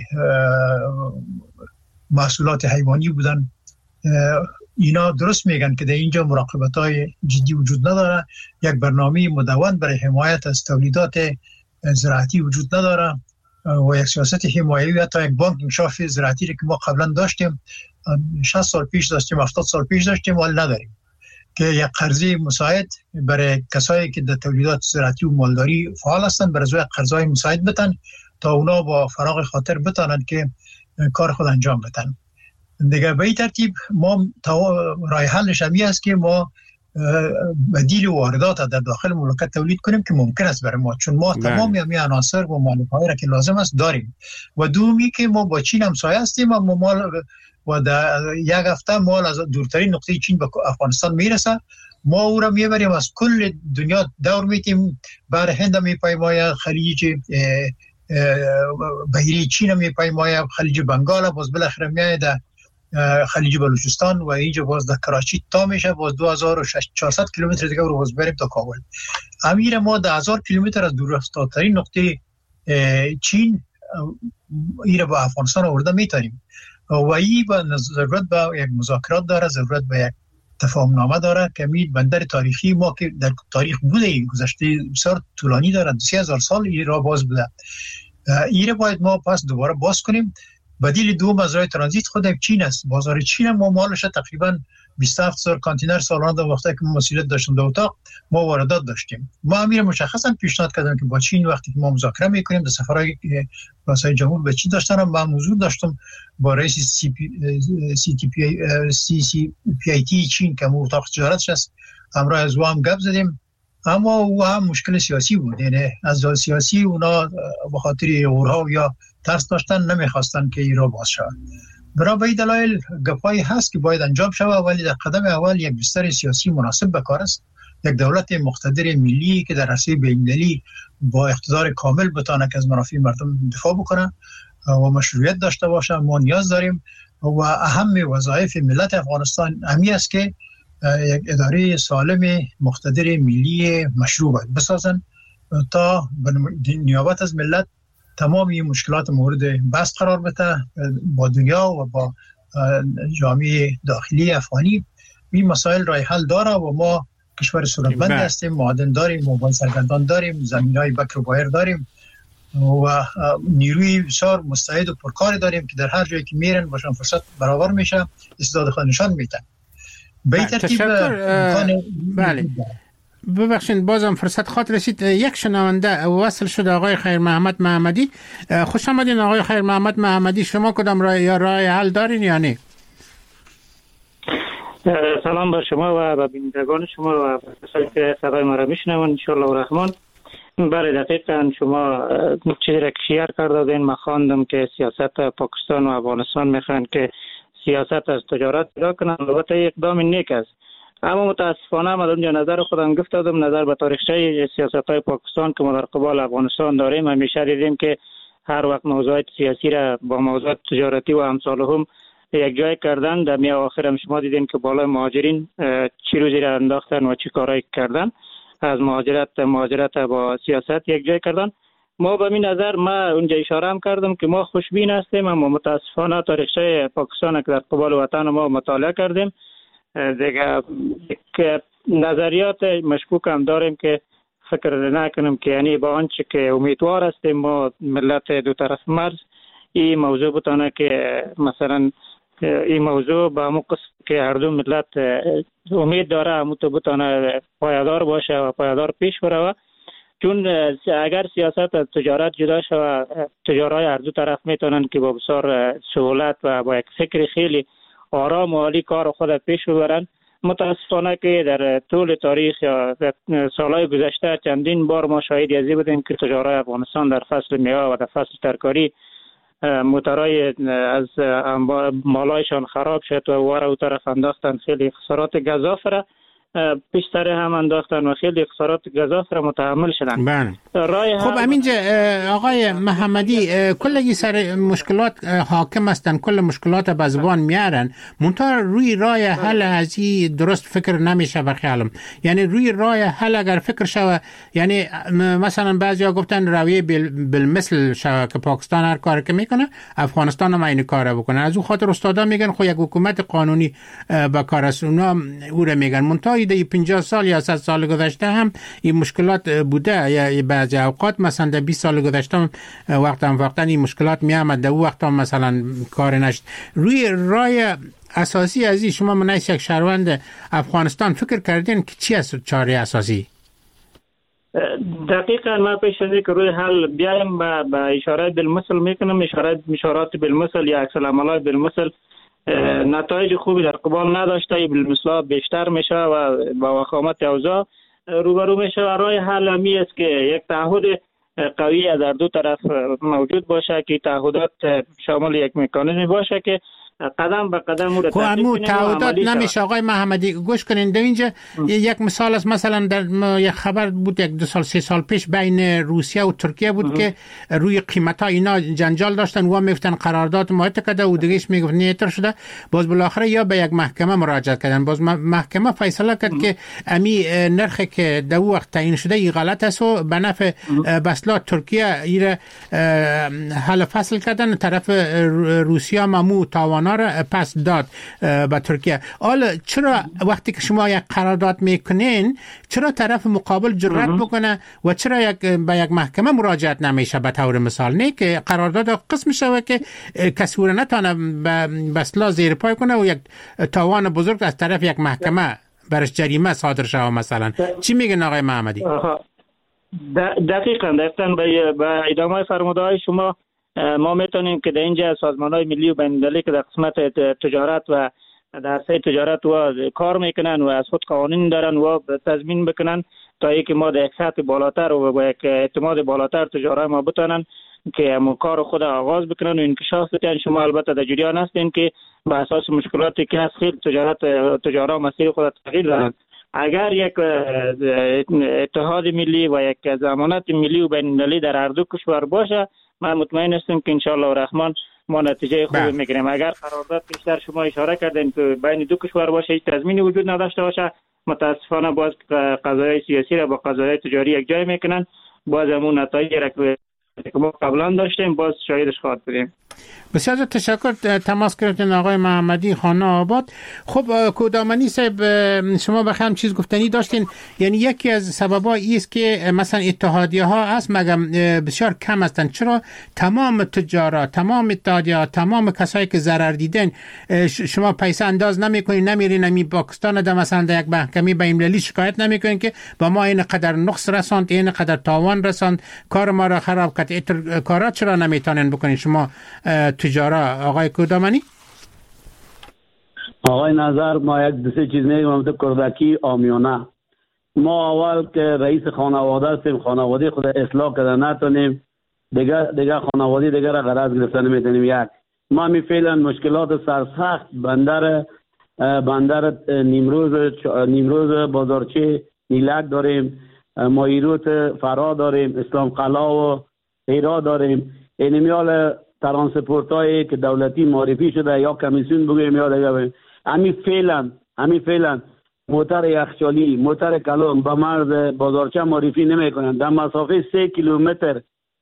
محصولات حیوانی بودن، اینا درست میگن که در اینجا مراقبت‌های جدی وجود نداره، یک برنامه مدون برای حمایت از تولیدات زراعتی وجود نداره و یک سیاست حمایوی حتی یک بانک انکشاف زراعتی که ما قبلا داشتیم 60 سال پیش داشتیم 70 سال پیش داشتیم ولی نداریم که یک قرضه مساعد برای کسایی که در تولیدات زراعتی و مالداری فعال هستند برای ازای قرضای مساعد بتن تا اونا با فراغ خاطر بتانند که کار خود انجام بدن. دیگه به این ترتیب ما راه حلش همی است که ما بدیل واردات در داخل مملکت تولید کنیم که ممکن است برای ما، چون ما تمام همین عناصر و مالک‌هایی را که لازم است داریم. و دومی که ما با چین همسایه هستیم و مال و در یک هفته مال از دورترین نقطه چین به افغانستان میرسه، ما او را میبریم از کل دنیا دور میتیم، بر هند میپیماید، خلیج بحیره چین میپیماید، خلیج بنگال، باز بالاخره میاد خلیج بلوچستان و اینجا باز در کراچی تا میشه، باز 2400 کیلومتر دیگه رو باز بریم تا کابل. امیر ما 1000 کیلومتر از دورترین نقطه چین این با افغانستان آورده میتونیم و این ضرورت به یک مذاکرات داره، ضرورت به یک تفاهم نامه داره که بندر تاریخی ما که در تاریخ بوده، گذشته بسیار طولانی داره، 3000 سال این را باز بوده، این را باید ما پس دوباره باز کنیم. بدیل دوم از راه ترانزیت خود چین است. بازار چین ما مالش تقریبا 27000 کانتینر سالانه در وقتی که ما مسئولیت داشتیم در اتاق ما واردات داشتیم. ما امیر مشخصا پیشنهاد کردم که با چین وقتی که ما مذاکره میکنیم در سفرهای رئیس جمهور به چین داشتم، من حضور داشتم با رئیس سی پی آی تی چین که اتاق تجارتش است، همراه از او هم گپ زدیم، اما او هم مشکل سیاسی بود. یعنی از سیاسی اونا به خاطر اورها یا ترس داشتن، نمیخواستن که این را باز شود. برای به این دلایل گپایی هست که باید انجام شود، ولی در قدم اول یک بستر سیاسی مناسب به کار است. یک دولت مقتدر ملی که در عرصه بین‌المللی با اقتدار کامل بتونه که از منافع مردم دفاع بکنه و مشروعیت داشته باشه. ما نیاز داریم و اهم وظایف ملت افغانستان همی است که یک اداره سالم مقتدر ملی مشروع باید بسازن تا نیابت از ملت تمام این مشکلات مورد بحث قرار بده با دنیا و با جامعه داخلی افغانی. این مسائل راه حل داره و ما کشور ثروتمند هستیم، معادن داریم، مواد سرگردان داریم، زمینهای بکر و بایر داریم و نیروی بسیار مستعد و پرکار داریم که در هر جایی که میرن باشن فرصت برابر میشه، استعداد خود نشان میدن. به این ترتیب بله. ببخشید بازم فرصت خاطر رسید. یک شنونده وصل شد، آقای خیر محمد محمدی. خوش آمدین آقای خیر محمد محمدی. شما کدام راه حل دارین یا نه؟ سلام بر شما و به بینندگان شما و کسانی که صدای ما را میشنوند ان شاء الله الرحمن. بله دقیقاً شما چیزی را شیار کردین. من خواندم که سیاست پاکستان و افغانستان میخوان که سیاست از تجارت جدا کنن. البته اقدام نیک است، اما متاسفانه من اونجا نظر خودم گفتم، نظر به تاریخچه سیاست‌های پاکستان که ما در قبال افغانستان داریم، همیشه دیدیم که هر وقت موضوعات سیاسی را با موضوعات تجارتی و امثالهم یک جای کردن. در میان آخر هم شما دیدین که بالای مهاجرین چی روزی را انداختن و چی کارایی کردن، از مهاجرت با سیاست یک جای کردن. ما به این نظر ما اونجا اشاره هم کردم که ما خوشبین هستیم، اما متاسفانه تاریخچه پاکستان که در قبال وطن ما مطالعه کردیم دیگه که نظریات مشکوک هم داریم که فکر نکنیم که یعنی با آنچه که امیدوار هستیم ما ملت دو طرف مرز این موضوع بتونه که مثلا این موضوع با همون قسم که هر دو ملت امید داره همون تو بتونه پایدار باشه و پایدار پیش بره. چون اگر سیاست از تجارت جدا شود، تجارای هر دو طرف میتونن که با بسیار سهولت و با یک فکر خیلی آرام و عالی کار خود پیش ببرن. متاسفانه که در طول تاریخ یا سالهای گذشته چندین بار ما شاهدی ازی بودیم که تجارای افغانستان در فصل میوه و در فصل ترکاری موترای از مالایشان خراب شد و واره او طرف انداختن، خیلی خسارات گزاف را پیشتر هم انداختن و خیلی خسارات گزاف را متحمل شدن. خب همینجا آقای محمدی کلگی سر مشکلات حاکم هستن، کل مشکلات به زبان میارن، منتها روی راه حل ازی درست فکر نمیشه به خیالم. یعنی روی راه حل اگر فکر شوه، یعنی مثلا بعضیا گفتن رویه بالمثل شوه که پاکستان هر کار که میکنه افغانستان هم این کار بکنه. از اون خاطر استادا میگن خو یک حکومت قانونی به کار است، اونا او را میگن. منتها 50 سال یا 100 سال گذشته هم این مشکلات بوده. یا بعضی اوقات مثلا در 20 سال گذشته وقتا این مشکلات می آمد، در وقتا مثلا کار نشد. روی راه اساسی ازی شما منیس یک شهروند افغانستان فکر کردین که چی است چاره اساسی؟ دقیقاً ما پیش از که روی حل بیایم با اشاره بالمثل میکنم. اشارات بالمثل یا عکس العملات بالمثل نتایج خوبی در قبال نداشته، بالمثل بیشتر میشه و با وخامت اوضاع روبرو میشه. و راه حل همی است که یک تعهد قوی از دو طرف موجود باشه که تعهدات شامل یک مکانیزم باشه که قدم به قدم رو تعهدات نمیشه. آقای محمدی گوش کنین، در اینجا یک مثال است. مثلا در یک خبر بود 1-2 سال 3 سال پیش بین روسیه و ترکیه بود که روی قیمت ها اینا جنجال داشتن و میگفتن قرارداد معاهده کرده و دیگهش میگفت نیتر شده. باز بالاخره یا به یک محکمه مراجعه کردن، باز محکمه فیصله کرد که امی نرخی که در وقت تعیین شده ای غلط است و به نفع بسلا ترکیه ایره حل فصل کردن، طرف روسیه ممو تاوان را پس داد به ترکیه. حالا چرا وقتی که شما یک قرارداد میکنین چرا طرف مقابل جرأت بکنه و چرا به یک محکمه مراجعت نمیشه؟ به طور مثال نه که قرارداد قسم شوه که کسی رو نتونه به اصطلاح زیر پای کنه و یک تاوان بزرگ از طرف یک محکمه برش جریمه صادر شوه. مثلا چی میگن آقای محمدی؟ دقیقاً به ادامه فرمودهای شما ما میتونیم که در اینجا سازمان‌های ملی و بین‌المللی که در قسمت تجارت و در عرصه تجارت و کار میکنن و از خود قوانین دارن و تضمین بکنن تا اینکه ما در یک سطح بالاتر و با یک اعتماد بالاتر تجارت ما بتونن که کار خود آغاز بکنن و انکشاف بدن. شما البته در جریان هستین که به اساس مشکلاتی که هست خیلی تجارت مسیر خود تغییر دادن. اگر یک اتحاد ملی و یک ضمانت ملی و بین‌المللی در هر دو کشور باشه، من مطمئن هستم که انشاءالله الرحمن ما نتیجه خوبی میگیریم. اگر قرارداد بیشتر شما اشاره کردین که بین دو کشور باشه، هیچ تضمینی وجود نداشته باشه، متاسفانه باز قضایای سیاسی را با قضایای تجاری یک جای میکنن، باز همون نتایجی را که ما قبلا داشتیم باز شاهدش خواهد بودیم. بسیار تشکر. تماس گرفتین آقای محمدی خانه آباد. خب کودامنی صاحب شما بخیر چیز گفتنی داشتین، یعنی یکی از سبب‌ها است که مثلا اتحادیه ها هست مگم بسیار کم هستند. چرا تمام تجارت، تمام اتحادیه، تمام کسایی که ضرر دیدن شما پیسه انداز نمی‌کنین، نمیرین نمی پاکستان ده مثلا در یک محکمه بین‌المللی شکایت نمی‌کنین که با ما این قدر نقص رساند، این قدر تاوان رساند، کار ما را خراب کرد؟ کارا چرا نمیتونین بکنین شما تجارت آقای کودامنی؟ آقای نظر ما یک دو سه چیز میگم تو کردکی آمیانه. ما اول که رئیس خانواده هستیم، خانواده خود اصلاح کرده نتونیم، دیگه خانواده دیگه را غرض گرفتن نمیتونیم. یک ما می فعلا مشکلات سرسخت بندر نیمروز بازارچه نیلک داریم، مایروت فرا داریم، اسلام قلا و هیرا داریم. اینمیال ترانسپورت هایی که دولتی معرفی شده یا کمیسیون بگویم یا دیگه بگویم، همین فعلا موتر یخچالی، موتر کلام به مرز بازارچه معرفی نمی کنند. در مسافه 3 کیلومتر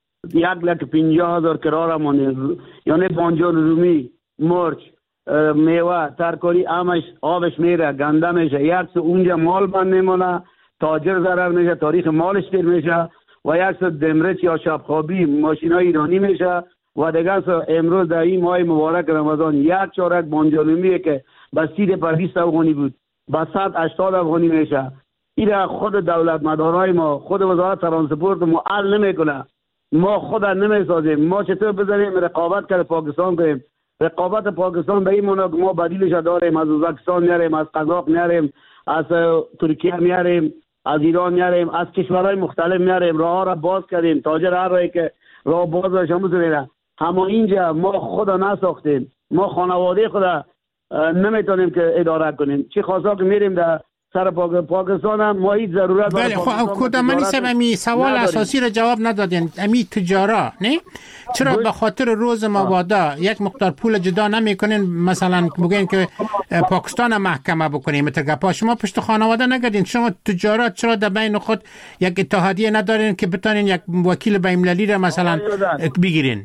1,50,000 کرار مانه، یعنی بانجان رومی، مرچ، میوه، ترکاری همش آبش میره، گنده میشه. یک سو اونجا مال بند میمونه، تاجر ضرر میشه، تاریخ مالش دیر میشه و یک سو دمرچ یا شبخوابی ماشین های ایرانی میشه. و دیگر سو امروز در این ماه مبارک رمضان یک چارک بانجانومیه که به سیر پر 20 افغانی بود به 180 افغانی میشه. این خود دولت مدارای ما، خود وزارت ترانسپورت ما حل نمیکنه. ما خود نمیسازیم. ما چطور بذاریم رقابت کرده پاکستان کنیم؟ رقابت پاکستان به این معنی که ما بدیلش داریم، از ازبکستان میاریم، از قزاق میاریم، از ترکیه میاریم، از ایران میاریم، از کشورهای مختلف میاریم. راه را باز کردیم، تاجر هر راهی که راه باز باشه میتونه. اما اینجا ما خدا نساختیم، ما خانواده خدا نمیتونیم که اداره کنیم. چی خاصا که میریم در سر پاکستان هم ما هیچ ضرورت بله. خب کودامنی صاحب امی سوال اساسی را جواب ندادین. امی تجارت نه چرا به خاطر روز مبادا یک مقدار پول جدا نمیکنین؟ مثلا بگین که پاکستان محکمه بکنیم مترگپا، شما پشت خانواده نگردین؟ شما تجارت چرا در بین خود یک اتحادیه ندارین که بتونین یک وکیل بین‌المللی را مثلا بگیرین؟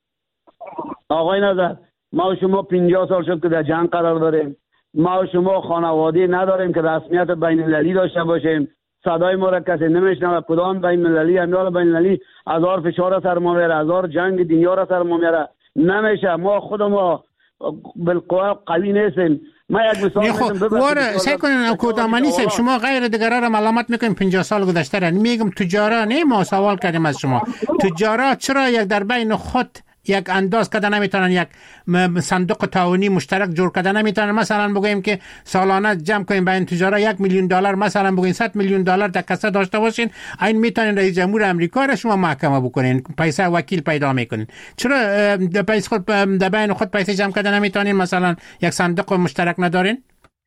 آقای نظر ما و شما 50 سال شد که در جنگ قرار داریم. ما و شما خانواده نداریم که رسمیت بین‌المللی داشته باشیم. صدای ما را کسی نمیشنوه. کدام بین‌المللی امیال بین‌المللی هزار فشار سر ما میاره، هزار جنگ دنیا را سر ما میاره. نمیشه. ما خود ما بالقوه قوی نیستیم. ما یک مثال میگم سعی کنین کودامنی صاحب شما غیر دیگران را ملامت میکنین 50 سال گذشته را. میگم تجارت نه، ما سوال کردیم از شما تجارت چرا یک در بین خود یک انداز کردن نمیتونن، یک صندوق تعاونی مشترک جور کردن نمیتونن. مثلا بگیم که سالانه جمع کنیم بین تجارا $1,000,000 مثلا بگین $100,000,000 در کسه داشته باشین، این میتونین رئیس جمهور امریکا را شما محکمه بکنین، پیسه وکیل پیدا میکنین. چرا پیسه خود در بین خود پیسه جمع کردن نمیتونین؟ مثلا یک صندوق مشترک ندارین؟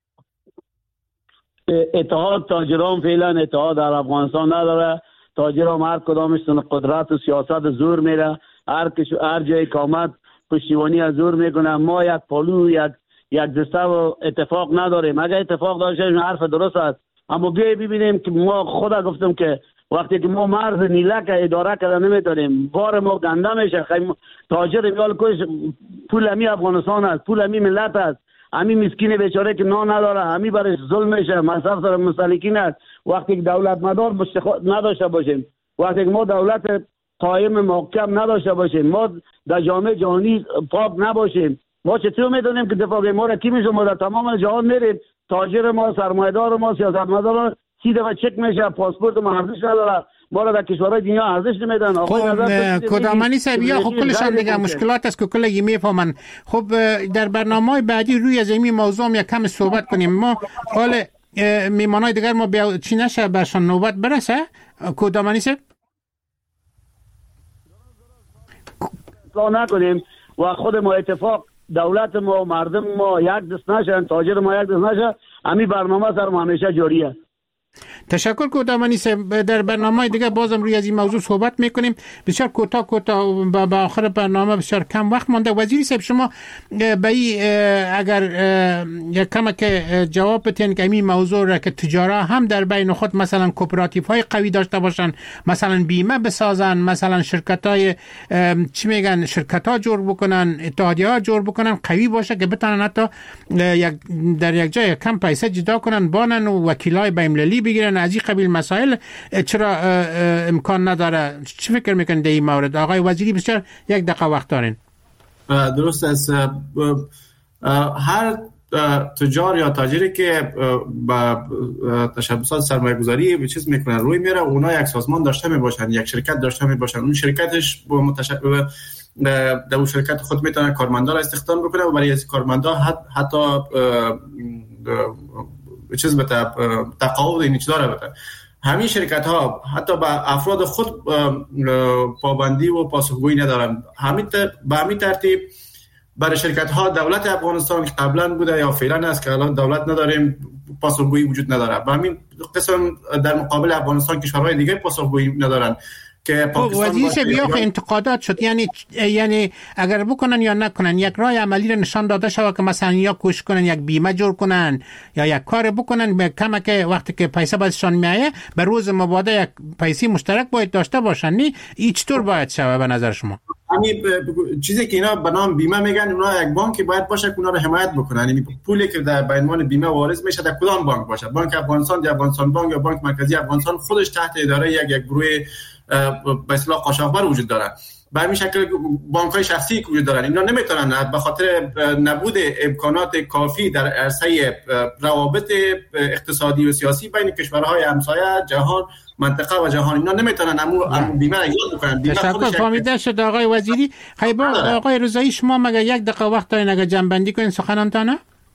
اتحاد تاجران فعلا اتحاد در افغانستان نداره. تاجران هر کدامشون قدرت و سیاست زور میره، هر جای کامت پشتیبانی از زور میکنه. ما یک پالو یک دسته و اتفاق نداریم. اگر اتفاق داشته حرف درست است، اما بیایی ببینیم که ما خدا گفتم که وقتی که ما مرز نیلک اداره کردن نمیتونیم، بار ما گنده میشه. تاجر میال کش پول امی افغانستان است، پول امی ملت است. امی مسکین بیچاره که نان نداره، امی برش ظلم میشه، مصرف سر مسلکین است. وقتی که دولت مدار نداشته باشیم، وقتی که ما دولت قایم محکم نداشته باشیم، ما در جامعه جهانی پاک نباشیم، ما چطور میدونیم که دفاع ما را کی میشه؟ ما در تمام جهان میریم، تاجر ما، سرمایه‌دار ما، سیاستمدار 30 دفعه چک میشه، پاسپورت ما ارزش نداره، ما را در کشورهای دنیا ارزش نمیدن. خب کدامانی سبیا خب کلشان دیگه مشکلات است که کلی میفهمن. خب در برنامه‌های بعدی روی از این موضوع یک کم صحبت کنیم. ما حال میمانای دیگر ما بیا چی نشه برشان نوبت برسه. کدامانی سب اصلاح نکنیم و خود ما اتفاق دولت ما و مردم ما یک دست نشن، تاجر ما یک دست نشه، همین برنامه سر ما همیشه جاریه. تشکر کدامانی صاحب. در برنامه دیگه بازم روی از این موضوع صحبت میکنیم. بسیار کوتاه به آخر برنامه بسیار کم وقت مانده. وزیری صاحب شما اگر یک کم که جواب بدین که این موضوع را که تجارا هم در بین خود مثلا کوپراتیو های قوی داشته باشن، مثلا بیمه بسازن، مثلا شرکت های چی میگن شرکت ها جور بکنن، اتحادیه ها جور بکنن، قوی باشه که بتونن حتی در یک جای کم پیسه جدا کنن، بانن و وکیلای بین‌المللی بگیرن. از این قبیل مسائل چرا امکان نداره؟ چی فکر میکنید در این مورد؟ آقای وزیری بسیار یک دقیقه وقت دارین. درست است. هر تجار یا تاجری که با تشبثات سرمایه گذاری به چیز میکنن روی میره، اونا یک سازمان داشته میباشن، یک شرکت داشته میباشن، اون شرکتش در اون شرکت خود میتونه کارمندا را استخدام بکنه و برای از کارمندا حتی چیز بده تقاعد این چیزا رو بده. همین شرکت ها حتی با افراد خود پابندی و پاسخگویی ندارن. به همین ترتیب برای شرکت ها دولت افغانستان که قبلا بوده یا فعلا است که الان دولت نداریم، پاسخگویی وجود نداره. به همین قسم در مقابل افغانستان کشورهای دیگه پاسخگویی ندارن که وزیر سبیا انتقادات شد. یعنی اگر بکنن یا نکنن یک راه عملی را نشان داده شود که مثلا یا کوشش کنن یک بیمه جور کنن یا یک کار بکنن به کمه که وقتی که پیسه بازشان میایه به روز مبادا یک پیسه مشترک باید داشته باشن. نی این چطور باید شود به نظر شما؟ همین چیزی که اینا به نام بیمه میگن، اونا یک بانکی باید باشه که اونا رو حمایت بکنن. یعنی پولی که در به عنوان بیمه وارد میشه در کدام بانک باشه؟ بانک افغانستان یا افغانستان بانک یا بانک مرکزی افغانستان خودش تحت اداره یک گروه به اصطلاح قاچاقبر وجود داره. به همین شکل بانک‌های شخصی وجود دارن. اینا نمیتونن به خاطر نبود امکانات کافی در عرصه روابط اقتصادی و سیاسی بین کشورهای همسایه جهان، منطقه و جهان، اینا نمیتونن امو بیمه را یاد بکنن. تشکر فهمیده شد آقای وزیری. خیلی آقای رضایی شما مگه یک دقیقه وقت دارین اگه جنبندی کنین سخنانتانه؟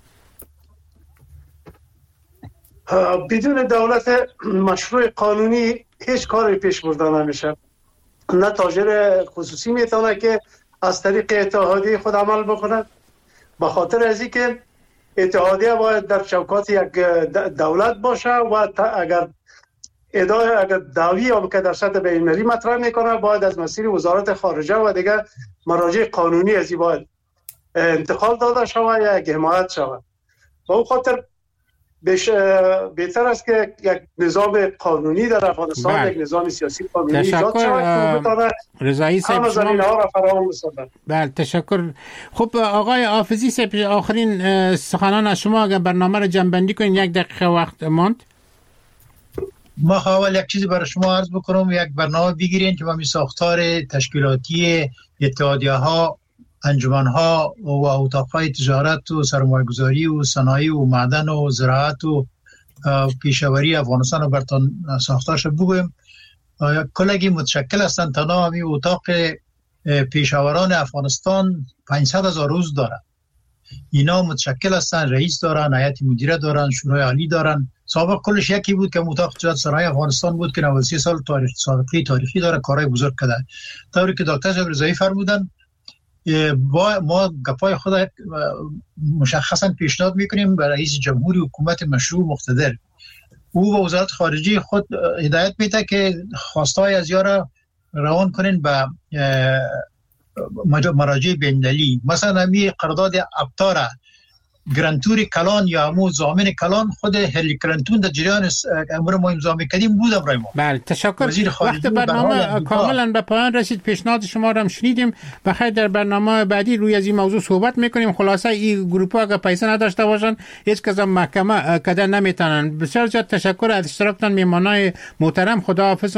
بدون دولت مشروع قانونی هیچ کاری پیش برده نمیشه. نه تاجر خصوصی میتونه که از طریق اتحادیه خود عمل بکنه، به خاطر از اینکه اتحادیه باید در چوکات یک دولت باشه و اگر دعوی هم که در سطح بین‌المللی مطرح میکنه باید از مسیر وزارت خارجه و دیگه مراجع قانونی از این باید انتقال داده شود یا یک حمایت شود. و اون خاطر بهتر است که یک نظام قانونی در افغانستان، یک نظام سیاسی قانونی ایجاد شود که بتونه رضایی صاحب شما را فراهم بسازد. بله تشکر. خب آقای حافظی صاحب آخرین سخنان از شما اگر برنامه را جمع‌بندی کنین، یک دقیقه وقت ماند. ما اول یک چیزی برای شما عرض بکنم، یک برنامه بگیرین که ما می ساختار تشکیلاتی اتحادیه ها، انجمن ها و اتاقهای تجارت و سرمایه‌گذاری و صنایع و معدن و زراعت و پیشاوری افغانستان رو براتون ساختارش بگویم. کلگی متشکل هستند. تنها همین اتاق پیشاوران افغانستان 500,000 عضو دارن. اینا متشکل هستن، رئیس دارن، هیئت مدیره دارن، شورای عالی دارن. سابق کلش یکی بود که مطابق تجارت سرای افغانستان بود که 93 سال تاریخی داره، کارهای بزرگ کرده. طوری که دکتر صاحب رضایی فرمودن با ما گپای خود مشخصا پیشنهاد میکنیم برای رئیس جمهوری حکومت مشروع مقتدر. او و وزارت خارجه خود هدایت میده که خواستای از یارا روان کنین به مراجع بین‌المللی. مثلا همی قرارداد ابتار گرانتور کلان یا همون زامن کلان خود هلی کرنتون در جریان امر ما امضا می‌کردیم بود برای ما. بله تشکر. وقت برنامه کاملا به پایان رسید. پیشنهاد شما را هم شنیدیم. بخیر در برنامه بعدی روی از این موضوع صحبت میکنیم. خلاصه این گروپ ها اگه پیسه نداشته باشن هیچ کس محکمه کده نمیتونن. بسیار زیاد تشکر از اشتراکتان میهمانای محترم. خداحافظ.